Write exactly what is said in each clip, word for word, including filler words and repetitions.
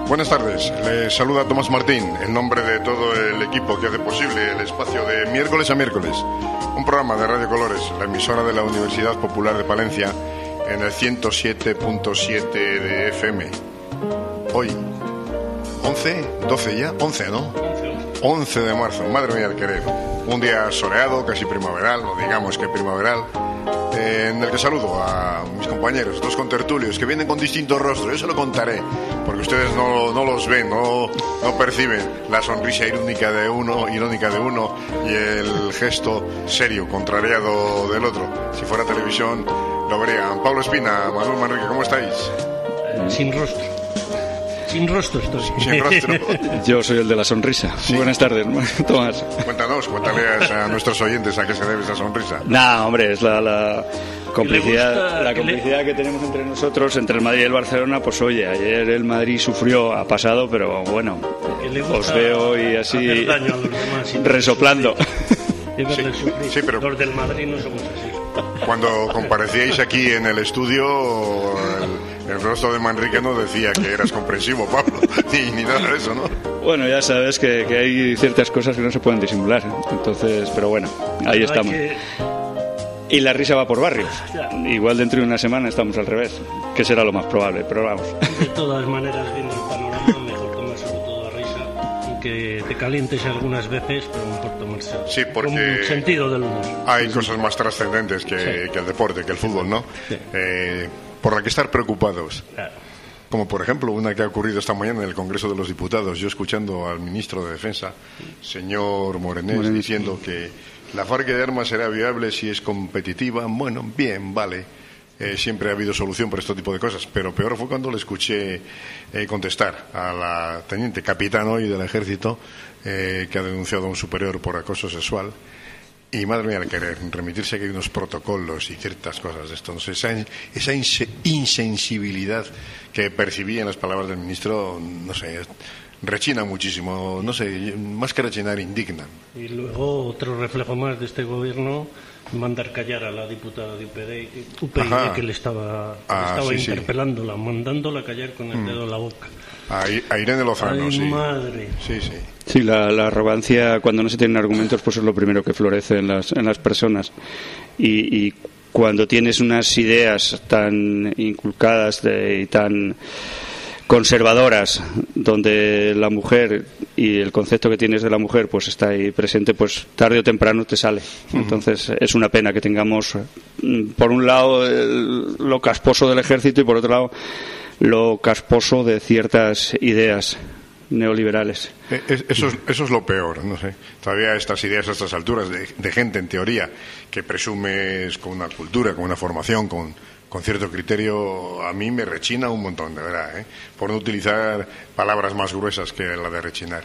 Buenas tardes, les saluda Tomás Martín en nombre de todo el equipo que hace posible el espacio de miércoles a miércoles, un programa de Radio Colores, la emisora de la Universidad Popular de Palencia en el ciento siete punto siete de F M. Hoy, once, doce ya, once, ¿no? once de marzo, madre mía del querer, un día soleado, casi primaveral, no digamos que primaveral, eh, en el que saludo a mis compañeros, dos contertulios que vienen con distintos rostros. Yo se lo contaré, porque ustedes no, no los ven, no, no perciben la sonrisa irónica de uno, irónica de uno y el gesto serio, contrariado del otro. Si fuera televisión lo verían. Pablo Espina, Manuel Manrique, ¿cómo estáis? Sin rostro. Sin rostro estoy. Sin rostro. Yo soy el de la sonrisa. Sí. Buenas tardes, Tomás. Cuéntanos, cuéntale a nuestros oyentes a qué se debe esa sonrisa. Nah, hombre, es la, la complicidad, la complicidad que tenemos entre nosotros, entre el Madrid y el Barcelona. Pues oye, ayer el Madrid sufrió, ha pasado, pero bueno, os veo hoy así daño a los demás, sí, resoplando. Sí, sí, pero los del Madrid no somos así. Cuando comparecíais aquí en el estudio, el, el rostro de Manrique no decía que eras comprensivo, Pablo, ni, ni nada de eso, ¿no? Bueno, ya sabes que, que hay ciertas cosas que no se pueden disimular, entonces, pero bueno, ahí estamos. Que... Y la risa va por barrios. Igual dentro de una semana estamos al revés, que será lo más probable, pero vamos. De todas maneras, viendo el panorama, mejor tomar sobre todo a risa, y que te calientes algunas veces, pero mejor tomarse sí, porque con sentido del humor. Hay cosas más trascendentes que, sí. que el deporte, que el fútbol, ¿no? Sí. Eh, por la que estar preocupados. Claro. Como por ejemplo una que ha ocurrido esta mañana en el Congreso de los Diputados, yo escuchando al ministro de Defensa, señor Morenés, Morenés. diciendo que la fábrica de armas será viable si es competitiva. Bueno, bien, vale. Eh, siempre ha habido solución para este tipo de cosas, pero peor fue cuando le escuché eh, contestar a la teniente capitán hoy del ejército eh, que ha denunciado a un superior por acoso sexual. Y madre mía, al querer remitirse a que hay unos protocolos y ciertas cosas de esto, no sé, esa, esa insensibilidad que percibí en las palabras del ministro, no sé, rechina muchísimo, no sé, más que rechinar, indignan. Y luego otro reflejo más de este gobierno, mandar callar a la diputada de U P D, U P I, que le estaba, que ah, le estaba sí, interpelándola, sí. mandándola callar con el dedo en la boca. A, a Irene Lozano, Ay, sí. madre. Sí, sí. Sí, la, la arrogancia, cuando no se tienen argumentos, pues es lo primero que florece en las, en las personas. Y, y cuando tienes unas ideas tan inculcadas de, y tan conservadoras, donde la mujer y el concepto que tienes de la mujer pues está ahí presente, pues tarde o temprano te sale. Uh-huh. Entonces es una pena que tengamos, por un lado, el, lo casposo del ejército y por otro lado lo casposo de ciertas ideas neoliberales. Eso es, eso es lo peor, no sé. Todavía estas ideas a estas alturas de, de gente, en teoría, que presumes con una cultura, con una formación, con, con cierto criterio, a mí me rechina un montón, de verdad, ¿eh? Por no utilizar palabras más gruesas que la de rechinar.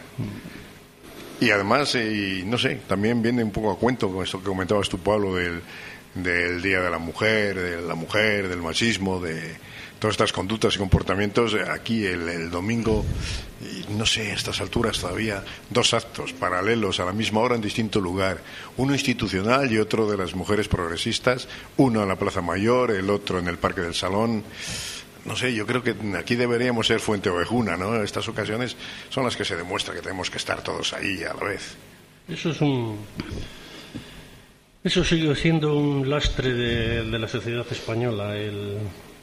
Y además, y no sé, también viene un poco a cuento con esto que comentabas tú, Pablo, del, del Día de la Mujer, de la mujer, del machismo, de todas estas conductas y comportamientos. Aquí el, el domingo, no sé, a estas alturas todavía, dos actos paralelos a la misma hora en distinto lugar, uno institucional y otro de las mujeres progresistas, uno en la Plaza Mayor, el otro en el Parque del Salón. No sé, yo creo que aquí deberíamos ser fuente ovejuna, ¿no? Estas ocasiones son las que se demuestra que tenemos que estar todos ahí a la vez. Eso es un... Eso sigue siendo un lastre de, de la sociedad española, el...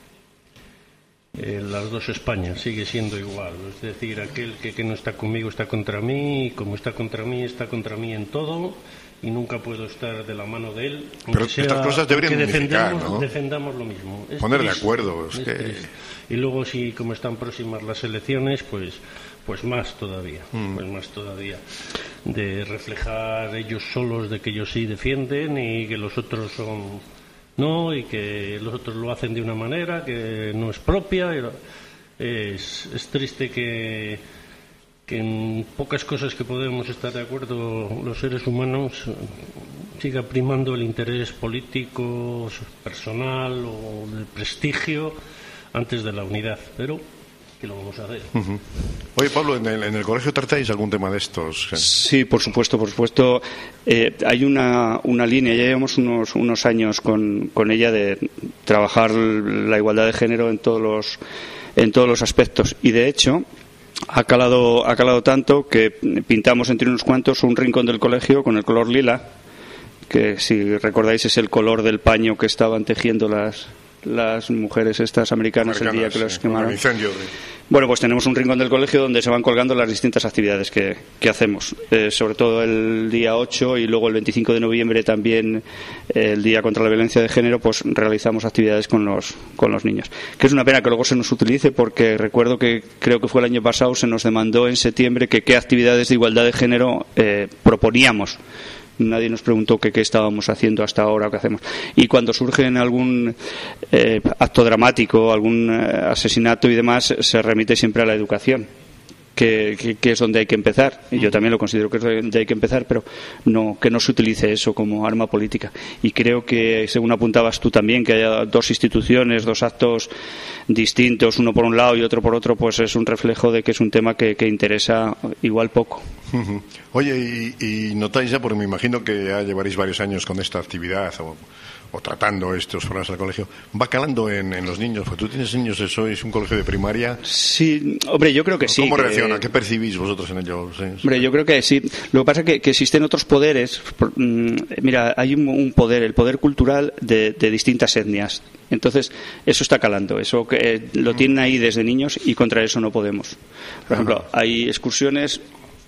Eh, las dos Españas, sigue siendo igual. Es decir, aquel que, que no está conmigo está contra mí, y como está contra mí, está contra mí en todo, y nunca puedo estar de la mano de él. Pero sea, estas cosas deberían unificar, ¿no? Defendamos lo mismo. Es Poner triste, de acuerdo. Es es que... Y luego, si como están próximas las elecciones, pues pues más todavía, mm. pues más todavía. De reflejar ellos solos de que ellos sí defienden y que los otros son... no, y que los otros lo hacen de una manera que no es propia. Es, es triste que, que en pocas cosas que podemos estar de acuerdo los seres humanos siga primando el interés político, personal o del prestigio antes de la unidad, pero ¿qué lo vamos a hacer? Uh-huh. Oye, Pablo, ¿en el, en el colegio tratáis algún tema de estos? Sí, por supuesto, por supuesto. Eh, hay una, una línea, ya llevamos unos, unos años con, con ella de trabajar la igualdad de género en todos los, en todos los aspectos. Y de hecho, ha calado, ha calado tanto que pintamos entre unos cuantos un rincón del colegio con el color lila, que si recordáis es el color del paño que estaban tejiendo las las mujeres estas americanas, americanas el día que los sí, quemaron. Incendio. Bueno, pues tenemos un rincón del colegio donde se van colgando las distintas actividades que, que hacemos, eh, sobre todo el día ocho y luego el veinticinco de noviembre también, eh, el día contra la violencia de género, pues realizamos actividades con los con los niños. Que es una pena que luego se nos utilice, porque recuerdo que creo que fue el año pasado, se nos demandó en septiembre que qué actividades de igualdad de género eh, proponíamos. Nadie nos preguntó que qué estábamos haciendo hasta ahora o qué hacemos. Y cuando surge algún eh, acto dramático, algún eh, asesinato y demás, se remite siempre a la educación, que, que, que es donde hay que empezar. Y yo también lo considero que es donde hay que empezar, pero no que no se utilice eso como arma política. Y creo que, según apuntabas tú también, que haya dos instituciones, dos actos distintos, uno por un lado y otro por otro, pues es un reflejo de que es un tema que, que interesa igual poco. Uh-huh. Oye, y, y notáis ya, porque me imagino que ya llevaréis varios años con esta actividad o, o tratando estos problemas del colegio, ¿va calando en, en los niños? Porque tú tienes niños, sois un colegio de primaria. Sí, hombre, yo creo que sí. ¿Cómo que... reacciona? ¿Qué percibís vosotros en ello? Sí, sí. Hombre, yo creo que sí. Lo que pasa es que, que existen otros poderes. Mira, hay un, un poder, el poder cultural de, de distintas etnias. Entonces, eso está calando. Eso que eh, lo tienen ahí desde niños y contra eso no podemos. Por ejemplo, hay excursiones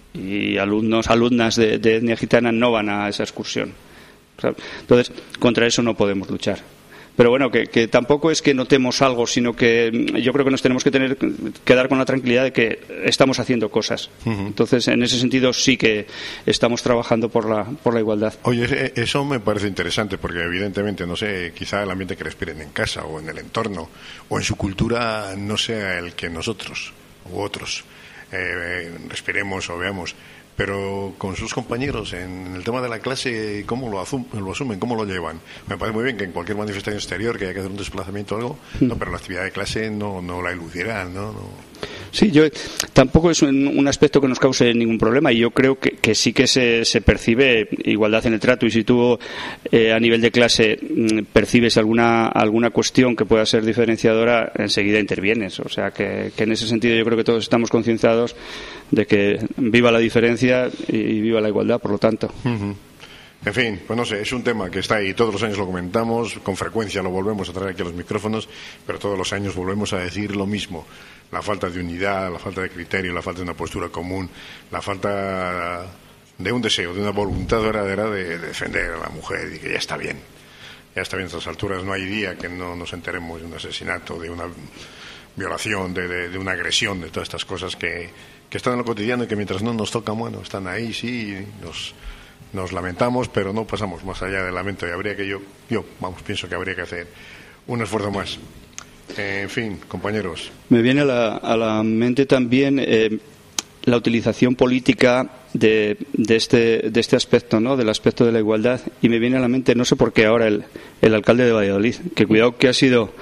y alumnos, alumnas de, de etnia gitana no van a esa excursión. Entonces, contra eso no podemos luchar. Pero bueno, que, que tampoco es que notemos algo, sino que yo creo que nos tenemos que tener que dar con la tranquilidad de que estamos haciendo cosas. Uh-huh. Entonces, en ese sentido sí que estamos trabajando por la por la igualdad. Oye, eso me parece interesante, porque evidentemente, no sé, quizá el ambiente que respiren en casa o en el entorno o en su cultura no sea el que nosotros u otros eh, respiremos o veamos. Pero con sus compañeros en el tema de la clase, ¿cómo lo, asum- lo asumen? ¿Cómo lo llevan? Me parece muy bien que en cualquier manifestación exterior que haya que hacer un desplazamiento o algo, no, pero la actividad de clase no, no la eludirán, ¿no? no. Sí, yo tampoco es un, un aspecto que nos cause ningún problema, y yo creo que, que sí que se, se percibe igualdad en el trato, y si tú eh, a nivel de clase mm, percibes alguna alguna cuestión que pueda ser diferenciadora, enseguida intervienes. O sea que, que en ese sentido yo creo que todos estamos concienciados de que viva la diferencia y, y viva la igualdad, por lo tanto. Uh-huh. En fin, pues no sé, es un tema que está ahí, todos los años lo comentamos, con frecuencia lo volvemos a traer aquí a los micrófonos, pero todos los años volvemos a decir lo mismo: la falta de unidad, la falta de criterio, la falta de una postura común, la falta de un deseo, de una voluntad verdadera de defender a la mujer, y que ya está bien, ya está bien a estas alturas. No hay día que no nos enteremos de un asesinato, de una violación, de, de, de una agresión, de todas estas cosas que, que están en lo cotidiano y que mientras no nos tocan, bueno, están ahí, sí, nos... Nos lamentamos, pero no pasamos más allá del lamento, y habría que yo, yo, vamos, pienso que habría que hacer un esfuerzo más. Eh, en fin, compañeros. Me viene a la, a la mente también eh, la utilización política de, de, este, de este aspecto, ¿no? Del aspecto de la igualdad, y me viene a la mente, no sé por qué ahora, el, el alcalde de Valladolid, que cuidado que ha sido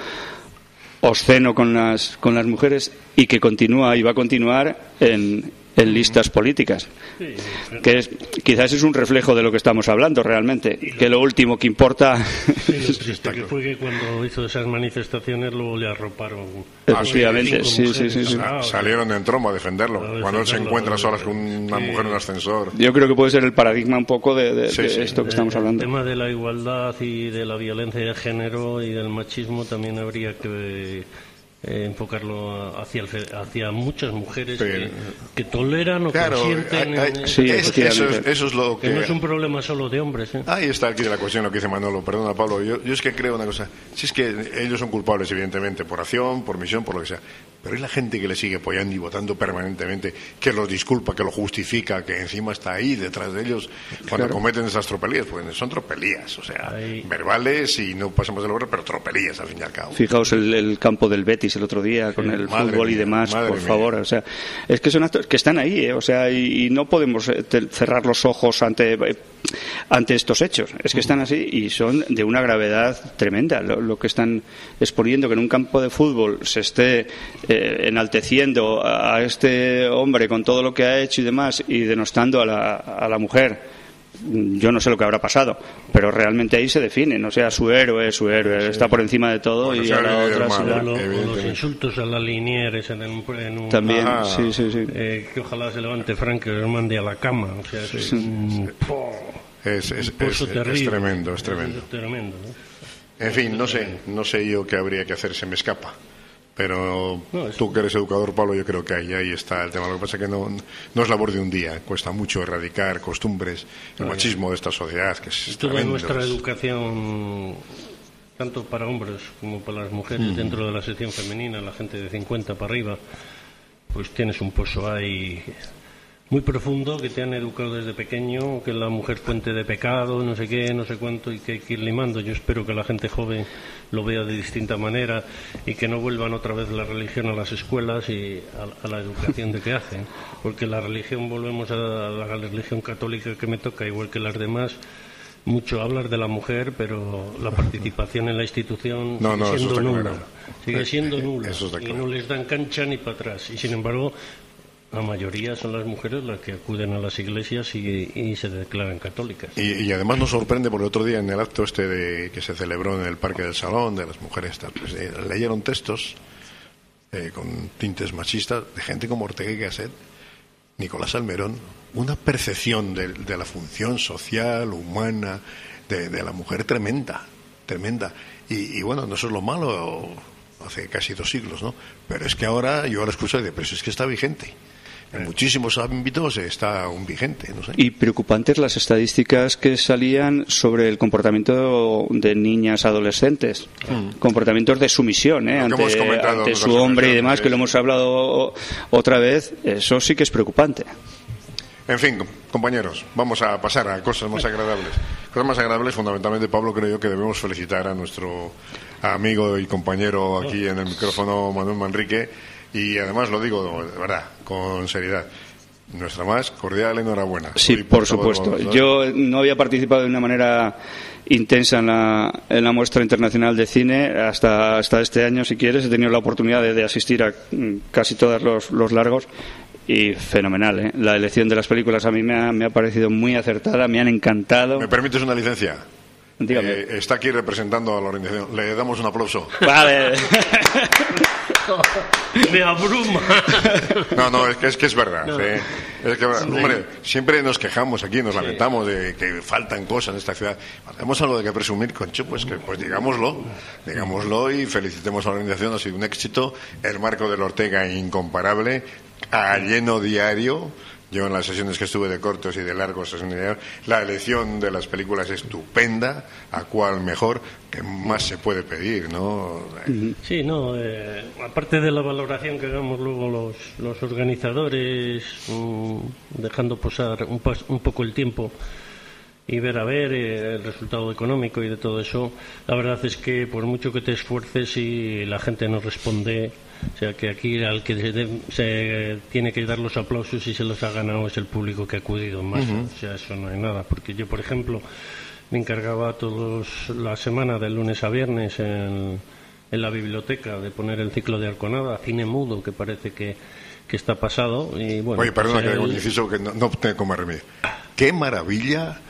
obsceno con las, con las mujeres, y que continúa y va a continuar en, en listas políticas. Sí, que es, quizás es un reflejo de lo que estamos hablando realmente, lo, que lo último que importa. Sí, lo triste que fue que cuando hizo esas manifestaciones luego le arroparon. Efectivamente, sí, sí, sí, sí. Ah, salieron en tromba a defenderlo, a cuando él se encuentra solas con una sí. mujer en un ascensor. Yo creo que puede ser el paradigma un poco de, de, sí, de sí. esto que estamos hablando. El tema de la igualdad y de la violencia de género y del machismo también habría que Eh, enfocarlo hacia, el, hacia muchas mujeres que, que toleran o claro, consienten. Hay, hay, sí, es, eso, es, eso es lo que... que no es un problema solo de hombres. ¿eh? Ahí está aquí la cuestión, lo que dice Manolo. Perdona, Pablo. Yo, yo es que creo una cosa. Si es que ellos son culpables, evidentemente, por acción, por misión, por lo que sea. Pero es la gente que le sigue apoyando y votando permanentemente, que los disculpa, que lo justifica, que encima está ahí detrás de ellos cuando claro. cometen esas tropelías. Pues son tropelías, o sea, Ahí. verbales y no pasamos de lograr, pero tropelías al fin y al cabo. Fijaos el, el campo del Betis el otro día con sí, el fútbol mía, y demás, por mía. favor. O sea, es que son actos que están ahí, ¿eh? O sea, y, y no podemos cerrar los ojos ante ante estos hechos. Es que están así y son de una gravedad tremenda. Lo, lo que están exponiendo, que en un campo de fútbol se esté eh, enalteciendo a este hombre con todo lo que ha hecho y demás, y denostando a la, a la mujer yo no sé lo que habrá pasado, pero realmente ahí se definen, o sea, su héroe, su héroe, sí, está por encima de todo, bueno, y a la otra hermano, la, lo, los insultos a la Linieres en, el, en un también, ah, sí, sí, sí. Eh, que ojalá se levante Frank y los mande a la cama, o sea, sí, es, un, sí. es, es, es, es tremendo, es tremendo. Es tremendo, ¿no? En fin, no sé, no sé yo qué habría que hacer, se me escapa. Pero no, es... tú que eres educador, Pablo, yo creo que ahí, ahí está el tema. Lo que pasa es que no, no es labor de un día. Cuesta mucho erradicar costumbres, el no, machismo ya. de esta sociedad, que es Toda tremendo. Nuestra educación, tanto para hombres como para las mujeres, mm. dentro de la sección femenina, la gente de cincuenta para arriba, pues tienes un pozo ahí muy profundo, que te han educado desde pequeño, que la mujer fuente de pecado, no sé qué, no sé cuánto, y que hay que ir limando. Yo espero que la gente joven lo vea de distinta manera y que no vuelvan otra vez la religión a las escuelas y a, a la educación de que hacen, porque la religión, volvemos a la, a la religión católica que me toca, igual que las demás, mucho hablar de la mujer, pero la participación en la institución no, sigue no, siendo nula, claro. sigue siendo nula, claro. Y no les dan cancha ni para atrás, y sin embargo la mayoría son las mujeres las que acuden a las iglesias y, y se declaran católicas. Y, y además nos sorprende, por el otro día en el acto este de, que se celebró en el Parque del Salón de las mujeres, pues, eh, leyeron textos eh, con tintes machistas de gente como Ortega y Gasset, Nicolás Almerón, una percepción de, de la función social, humana, de, de la mujer tremenda, tremenda. Y, y bueno, no eso es lo malo, hace casi dos siglos, ¿no? Pero es que ahora yo ahora escucho y digo, pero es que está vigente. En muchísimos ámbitos está un vigente, no sé. Y preocupantes las estadísticas que salían sobre el comportamiento de niñas adolescentes, mm. comportamientos de sumisión, ¿eh? ante, ante su hombre y demás, que lo hemos hablado otra vez. Eso sí que es preocupante. En fin, compañeros, vamos a pasar a cosas más agradables. Cosas más agradables, fundamentalmente, Pablo, creo yo que debemos felicitar a nuestro amigo y compañero aquí en el micrófono, Manuel Manrique. Y además lo digo de verdad, con seriedad. Nuestra más cordial enhorabuena. Sí, por supuesto. Yo no había participado de una manera intensa en la, en la muestra internacional de cine hasta, hasta este año, si quieres. He tenido la oportunidad de, de asistir a casi todos los, los largos. Y fenomenal, ¿eh? La elección de las películas a mí me ha, me ha parecido muy acertada, me han encantado. ¿Me permites una licencia? Dígame. Eh, está aquí representando a la organización. Le damos un aplauso. Vale. Me abruma. No, no, es que es, que es verdad. No. ¿eh? Es que, hombre, siempre nos quejamos aquí, nos lamentamos de que faltan cosas en esta ciudad. Tenemos algo de que presumir, concho, pues que pues digámoslo, digámoslo y felicitemos a la organización. Ha sido un éxito. El marco del Ortega incomparable, a lleno diario. Yo en las sesiones que estuve de cortos y de largos, la elección de las películas estupenda, a cuál mejor, que más se puede pedir, ¿no? Sí, no, eh, aparte de la valoración que hagamos luego los, los organizadores, um, dejando posar un, un poco el tiempo y ver a ver eh, el resultado económico y de todo eso, la verdad es que por mucho que te esfuerces y la gente no responde, o sea que aquí al que se, de, se tiene que dar los aplausos y se los ha ganado es el público que ha acudido en masa. Uh-huh. O sea, eso no hay nada, porque yo, por ejemplo, me encargaba todos la semana de lunes a viernes en, en la biblioteca de poner el ciclo de Arconada, cine mudo, que parece que, que está pasado. Y bueno, oye, perdona pues que el... hago un inciso que no, no tengo más remedio. ¡Qué maravilla!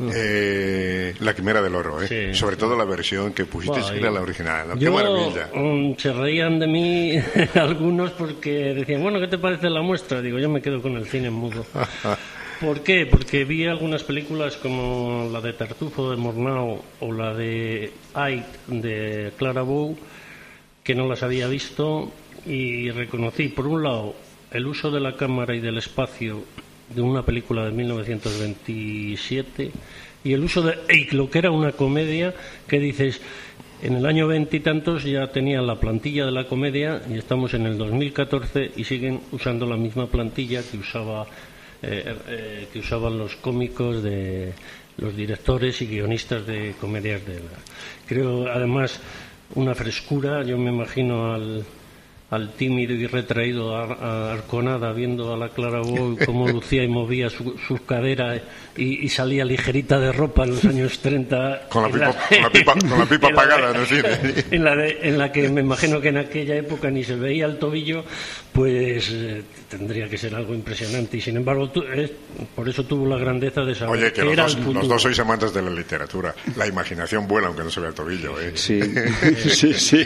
Eh, la Quimera del Oro, ¿eh? Sí, sobre sí. todo la versión que pusiste, wow, que era la original. ¡Qué yo, maravilla! Um, se reían de mí algunos porque decían, bueno, ¿qué te parece la muestra? Digo, yo me quedo con el cine mudo. ¿Por qué? Porque vi algunas películas como la de Tartufo de Murnau o la de Ait de Clara Bow, que no las había visto, y reconocí, por un lado, el uso de la cámara y del espacio de una película de mil novecientos veintisiete y el uso de Eiclo, que era una comedia que dices, en el año veintitantos ya tenían la plantilla de la comedia y estamos en el dos mil catorce y siguen usando la misma plantilla que usaba eh, eh, que usaban los cómicos de los directores y guionistas de comedias de la... Creo además una frescura. Yo me imagino al al tímido y retraído a, a Arconada viendo a la Claraboy cómo lucía y movía su, su cadera y, y salía ligerita de ropa en los años treinta con la pipa, la, con la pipa, con la pipa apagada en el cine, en la, de, en la que me imagino que en aquella época ni se veía el tobillo, pues eh, tendría que ser algo impresionante, y sin embargo tu, eh, por eso tuvo la grandeza de saber Oye, que, que los, era dos, el futuro. Los dos sois amantes de la literatura, la imaginación vuela aunque no se vea el tobillo, ¿eh? Sí, sí, sí.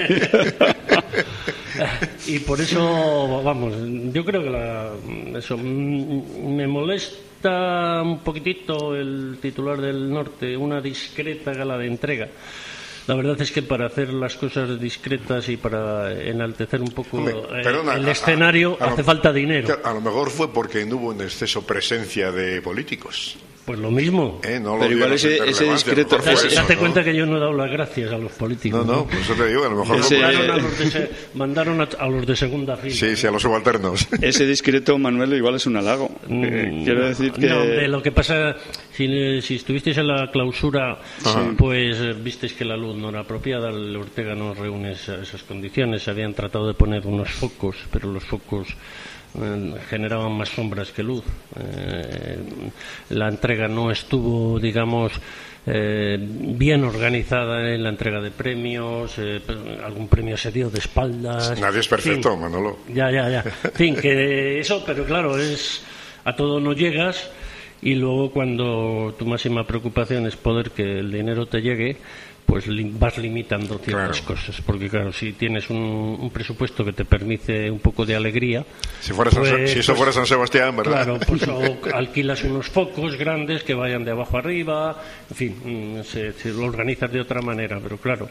Y por eso, vamos, yo creo que la, eso me molesta un poquitito el titular del Norte, una discreta gala de entrega. La verdad es que para hacer las cosas discretas y para enaltecer un poco Hombre, eh, perdona, el escenario a, a, a hace lo, falta dinero. A lo mejor fue porque no hubo en exceso presencia de políticos. Pues lo mismo. Eh, no lo Pero igual ese, ese discreto... Date, eso, date ¿no? cuenta que yo no he dado las gracias a los políticos. No, no, pues eso te digo, a lo mejor... Ese... Mandaron, a los, de se, mandaron a, a los de segunda fila. Sí, sí, a los subalternos. Ese discreto, Manuel, igual es un halago. Mm, eh, quiero decir que... No, de lo que pasa, si, si estuvisteis en la clausura, Ajá. pues eh, visteis que la luz no era apropiada, el Ortega no reúne esa, esas condiciones, se habían tratado de poner unos focos, pero los focos eh, generaban más sombras que luz. Eh, la entrega no estuvo, digamos, eh, bien organizada en la entrega de premios, eh, algún premio se dio de espaldas. Nadie es perfecto, en fin, Manolo. Ya, ya, ya. En fin, que eso, pero claro, es a todo no llegas, y luego cuando tu máxima preocupación es poder que el dinero te llegue, pues li- vas limitando ciertas Claro. cosas, porque claro, si tienes un, un presupuesto que te permite un poco de alegría, Si, fuera San, pues, si eso pues, fuera San Sebastián, ¿verdad? claro, pues o alquilas unos focos grandes que vayan de abajo arriba, en fin, mm, se, se lo organizas de otra manera, pero claro,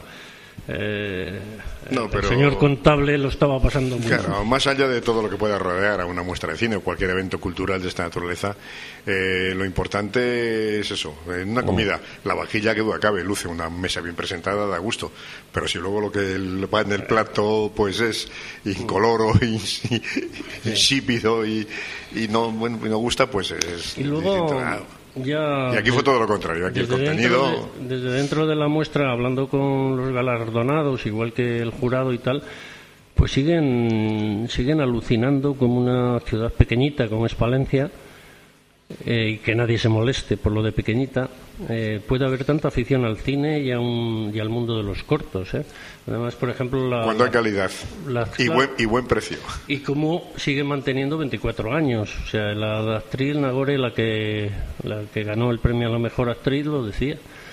eh, No, pero- el señor contable lo estaba pasando muy Claro, mal. más allá de todo lo que pueda rodear a una muestra de cine o cualquier evento cultural de esta naturaleza, eh, lo importante es eso, en una comida, la vajilla que duda cabe, luce una mesa bien presentada, da gusto, pero si luego lo que el- va en el plato pues es incoloro, ins- insípido y, y no, bueno, y no gusta, pues es Y luego distinto. Ah, ya y aquí fue todo lo contrario, aquí el desde contenido... dentro de, desde dentro de la muestra, hablando con los galardonados, igual que el jurado y tal, pues siguen siguen alucinando como una ciudad pequeñita como es Palencia, eh, y que nadie se moleste por lo de pequeñita, eh, puede haber tanta afición al cine y, a un, y al mundo de los cortos, ¿eh? Además, por ejemplo, la, Cuando hay calidad la- y, la- buen, y buen precio. y cómo sigue manteniendo veinticuatro años. O sea, la actriz Nagore, la que, la que ganó el premio a la mejor actriz, lo decía.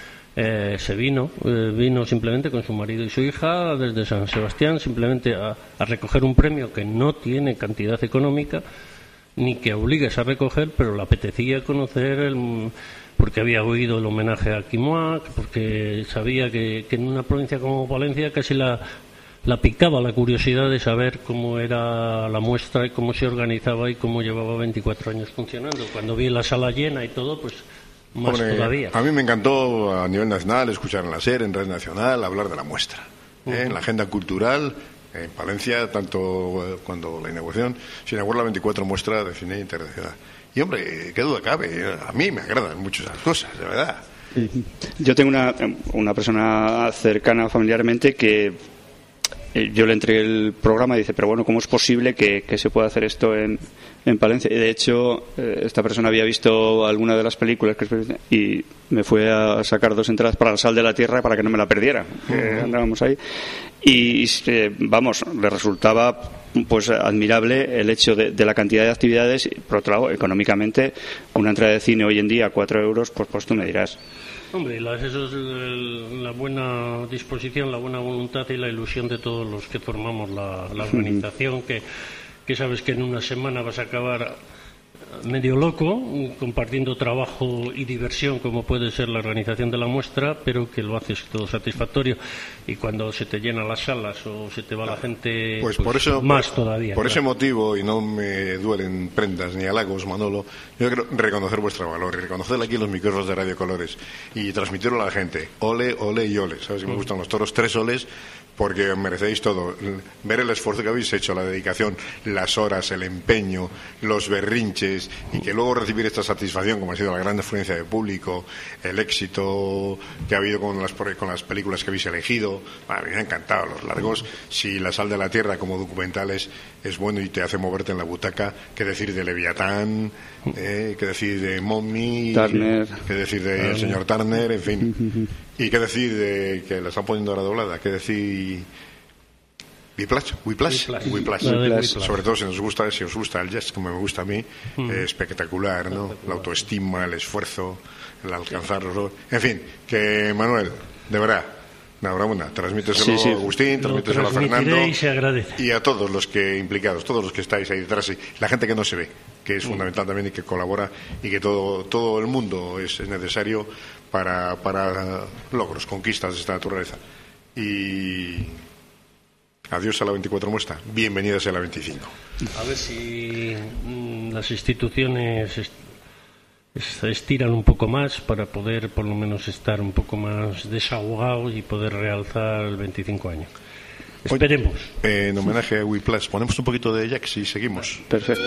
Eh, se vino, eh, vino simplemente con su marido y su hija desde San Sebastián, simplemente a, a recoger un premio que no tiene cantidad económica, ni que obligues a recoger, pero le apetecía conocer el... porque había oído el homenaje a Quimoac, porque sabía que, que en una provincia como Valencia casi la, la picaba la curiosidad de saber cómo era la muestra y cómo se organizaba y cómo llevaba veinticuatro años funcionando. Cuando vi la sala llena y todo, pues más Hombre, todavía. a mí me encantó a nivel nacional escuchar en la SER, en Red Nacional, hablar de la muestra. ¿eh? Uh-huh. En la agenda cultural, en Palencia, tanto eh, cuando la inauguración, se inaugura la veinticuatro muestra de cine internacional. Y hombre, qué duda cabe, a mí me agradan mucho esas cosas, de verdad. Yo tengo una, una persona cercana familiarmente que eh, yo le entregué el programa y dice, pero bueno, ¿cómo es posible que, que se pueda hacer esto en, en Palencia? Y de hecho, eh, esta persona había visto alguna de las películas que y me fue a sacar dos entradas para La Sal de la Tierra para que no me la perdiera, que Uh-huh. andábamos ahí. Y eh, vamos, le resultaba pues admirable el hecho de, de la cantidad de actividades. Y, por otro lado, económicamente, una entrada de cine hoy en día a cuatro euros, pues, pues tú me dirás. Hombre, la- eso es el- la buena disposición, la buena voluntad y la ilusión de todos los que formamos la, la organización, que, que sabes que en una semana vas a acabar medio loco, compartiendo trabajo y diversión como puede ser la organización de la muestra, pero que lo haces todo satisfactorio, y cuando se te llenan las salas o se te va la gente, Pues, pues por eso, más por, todavía. por ese claro. motivo, y no me duelen prendas ni halagos, Manolo, yo quiero reconocer vuestro valor y reconocer aquí los micrófonos de Radio Colores y transmitirlo a la gente. Ole, ole y ole. ¿Sabes? Si me gustan los toros, tres oles porque merecéis todo. Ver el esfuerzo que habéis hecho, la dedicación, las horas, el empeño, los berrinches, y que luego recibir esta satisfacción, como ha sido la gran afluencia de público, el éxito que ha habido con las, con las películas que habéis elegido. A mí me ha encantado los largos. Si La sal de la tierra como documentales es bueno y te hace moverte en la butaca, qué decir de Leviatán, eh, qué decir de Mommy, Turner, qué decir del de señor Turner, en fin. Y qué decir de que la están poniendo ahora doblada, qué decir Whiplash, Whiplash, Whiplash. Whiplash. Sobre todo si nos gusta, si os gusta el jazz, como me gusta a mí, mm. eh, espectacular, ¿no? La autoestima, el esfuerzo, el alcanzarlo. En fin, que Manuel, de verdad, enhorabuena, transmíteselo sí, sí. a Agustín, transmíteselo a Fernando y, se agradece. Y a todos los que implicados, todos los que estáis ahí detrás, y la gente que no se ve, que es mm. fundamental también y que colabora, y que todo, todo el mundo es, es necesario para, para logros, conquistas de esta naturaleza. Y adiós a la veinticuatro muestra, bienvenidas a la veinticinco. A ver si mm, las instituciones est se estiran un poco más para poder por lo menos estar un poco más desahogados y poder realzar el veinticinco años. Esperemos. Oye, en homenaje a Whiplash, ponemos un poquito de Jax y seguimos. Perfecto.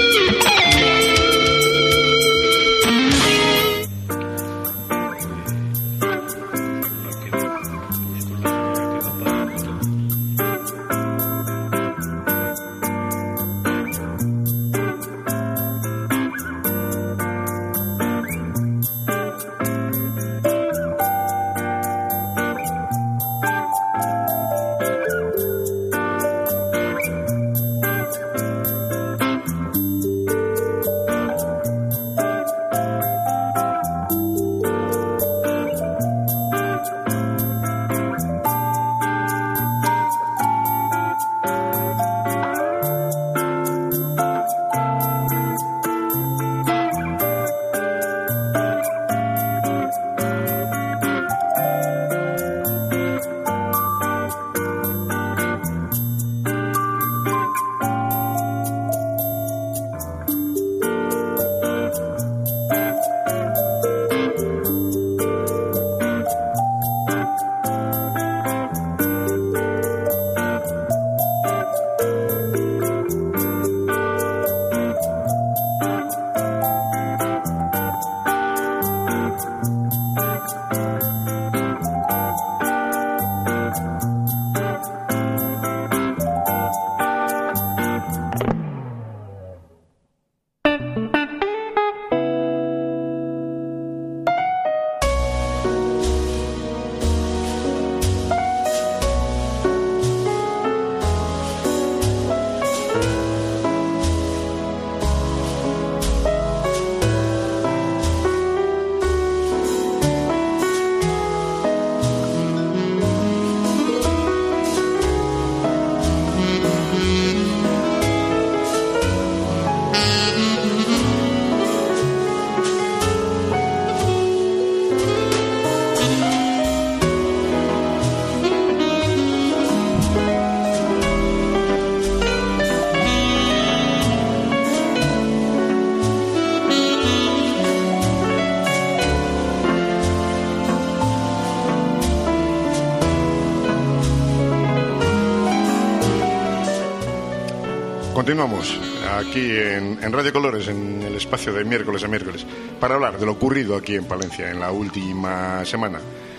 Continuamos aquí en, en Radio Colores, en el espacio de miércoles a miércoles, para hablar de lo ocurrido aquí en Palencia en la última semana.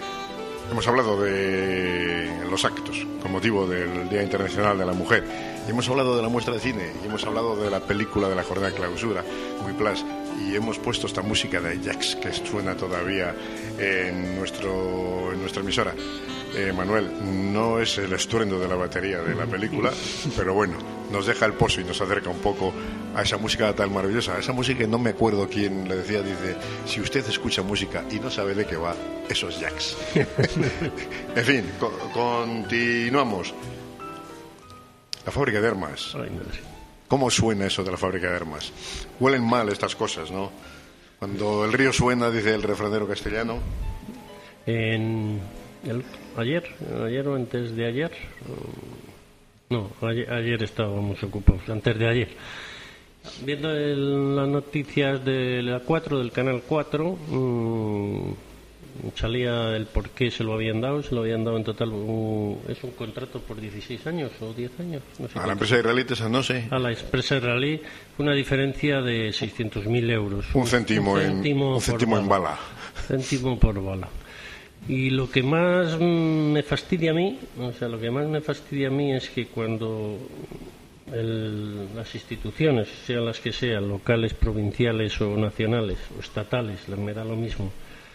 Hemos hablado de los actos con motivo del Día Internacional de la Mujer, y hemos hablado de la muestra de cine, y hemos hablado de la película de la jornada de clausura, Whiplash, y hemos puesto esta música de Jax que suena todavía en, nuestro, en nuestra emisora. Eh, Manuel, no es el estruendo de la batería de la película, pero bueno, nos deja el pozo y nos acerca un poco a esa música tan maravillosa, a esa música que no me acuerdo quién le decía, dice, si usted escucha música y no sabe de qué va, eso es Jax. En fin, co continuamos. La fábrica de armas. ¿Cómo suena eso de la fábrica de armas? Huelen mal estas cosas, ¿no? Cuando el río suena, dice el refranero castellano. En el, ayer, ayer o antes de ayer, no, ayer, ayer estábamos ocupados, antes de ayer, viendo el, las noticias de la cuatro, del canal cuatro, mmm, salía el por qué se lo habían dado, se lo habían dado en total, un, es un contrato por dieciséis años o diez años. No sé a la empresa israelí, no sé. A la empresa israelí una diferencia de seiscientos mil euros. Un céntimo, un céntimo, en, un céntimo en bala. Céntimo por bala. Y lo que más me fastidia a mí, o sea, lo que más me fastidia a mí es que cuando el, las instituciones, sean las que sean, locales, provinciales o nacionales o estatales, me da lo mismo,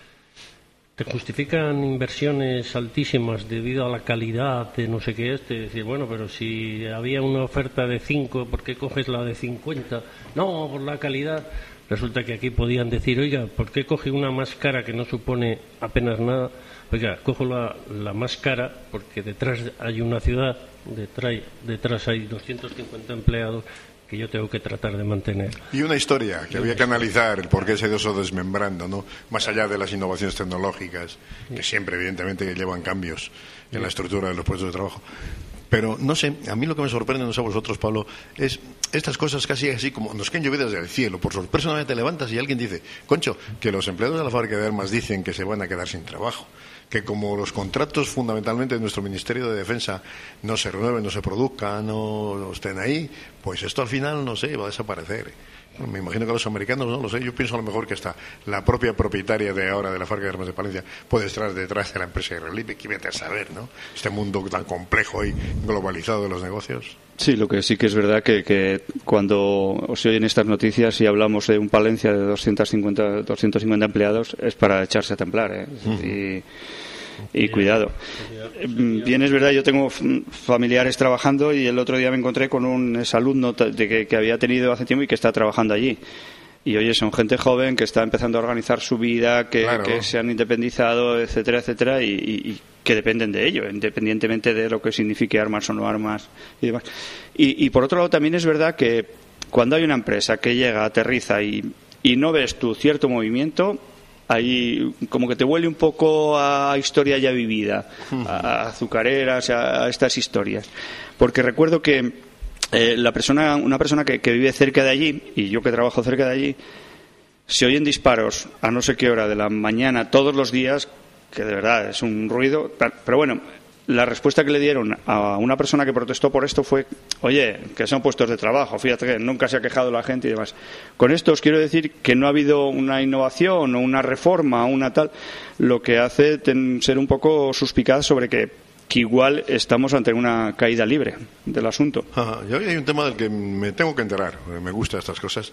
te justifican inversiones altísimas debido a la calidad de no sé qué es, te decir, bueno, pero si había una oferta de cinco, ¿por qué coges la de cincuenta? No, por la calidad. Resulta que aquí podían decir, oiga, ¿por qué coge una más cara que no supone apenas nada? Oiga, cojo la, la más cara porque detrás hay una ciudad, detrás, detrás hay doscientos cincuenta empleados que yo tengo que tratar de mantener. Y una historia que había que analizar, el por qué se ha ido eso desmembrando, ¿no? Más allá de las innovaciones tecnológicas, que siempre, evidentemente, llevan cambios en la estructura de los puestos de trabajo. Pero, no sé, a mí lo que me sorprende, no sé a vosotros, Pablo, es estas cosas casi así como nos caen llovidas del cielo. Por sorpresa, te levantas y alguien dice, Concho, que los empleados de la fábrica de armas dicen que se van a quedar sin trabajo. Que como los contratos fundamentalmente de nuestro Ministerio de Defensa no se renueven, no se produzcan, no estén ahí, pues esto al final, no sé, va a desaparecer. Bueno, me imagino que los americanos, no lo sé, yo pienso a lo mejor que está la propia propietaria de ahora de la fábrica de armas de Palencia puede estar detrás de la empresa israelí, que vete a saber, ¿no? Este mundo tan complejo y globalizado de los negocios. Sí, lo que sí que es verdad que, que cuando se oyen estas noticias y hablamos de un Palencia de doscientos cincuenta, doscientos cincuenta empleados es para echarse a temblar, ¿eh? Uh-huh. y, y cuidado. Bien, es verdad, yo tengo familiares trabajando y el otro día me encontré con un exalumno de que, que había tenido hace tiempo y que está trabajando allí. Y oye, son gente joven que está empezando a organizar su vida, que, claro. que se han independizado, etcétera, etcétera, y, y, y que dependen de ello, independientemente de lo que signifique armas o no armas y demás. Y, y por otro lado, también es verdad que cuando hay una empresa que llega, aterriza y, y no ves tú cierto movimiento, ahí como que te huele un poco a historia ya vivida, a azucareras, a estas historias. Porque recuerdo que Eh, la persona, una persona que, que vive cerca de allí, y yo que trabajo cerca de allí, se oyen disparos a no sé qué hora de la mañana todos los días, que de verdad es un ruido. Pero bueno, la respuesta que le dieron a una persona que protestó por esto fue, oye, que son puestos de trabajo, fíjate que nunca se ha quejado la gente y demás. Con esto os quiero decir que no ha habido una innovación o una reforma o una tal, lo que hace ten, ser un poco suspicaz sobre que que igual estamos ante una caída libre del asunto. Ajá. Yo hay un tema del que me tengo que enterar, me gustan estas cosas.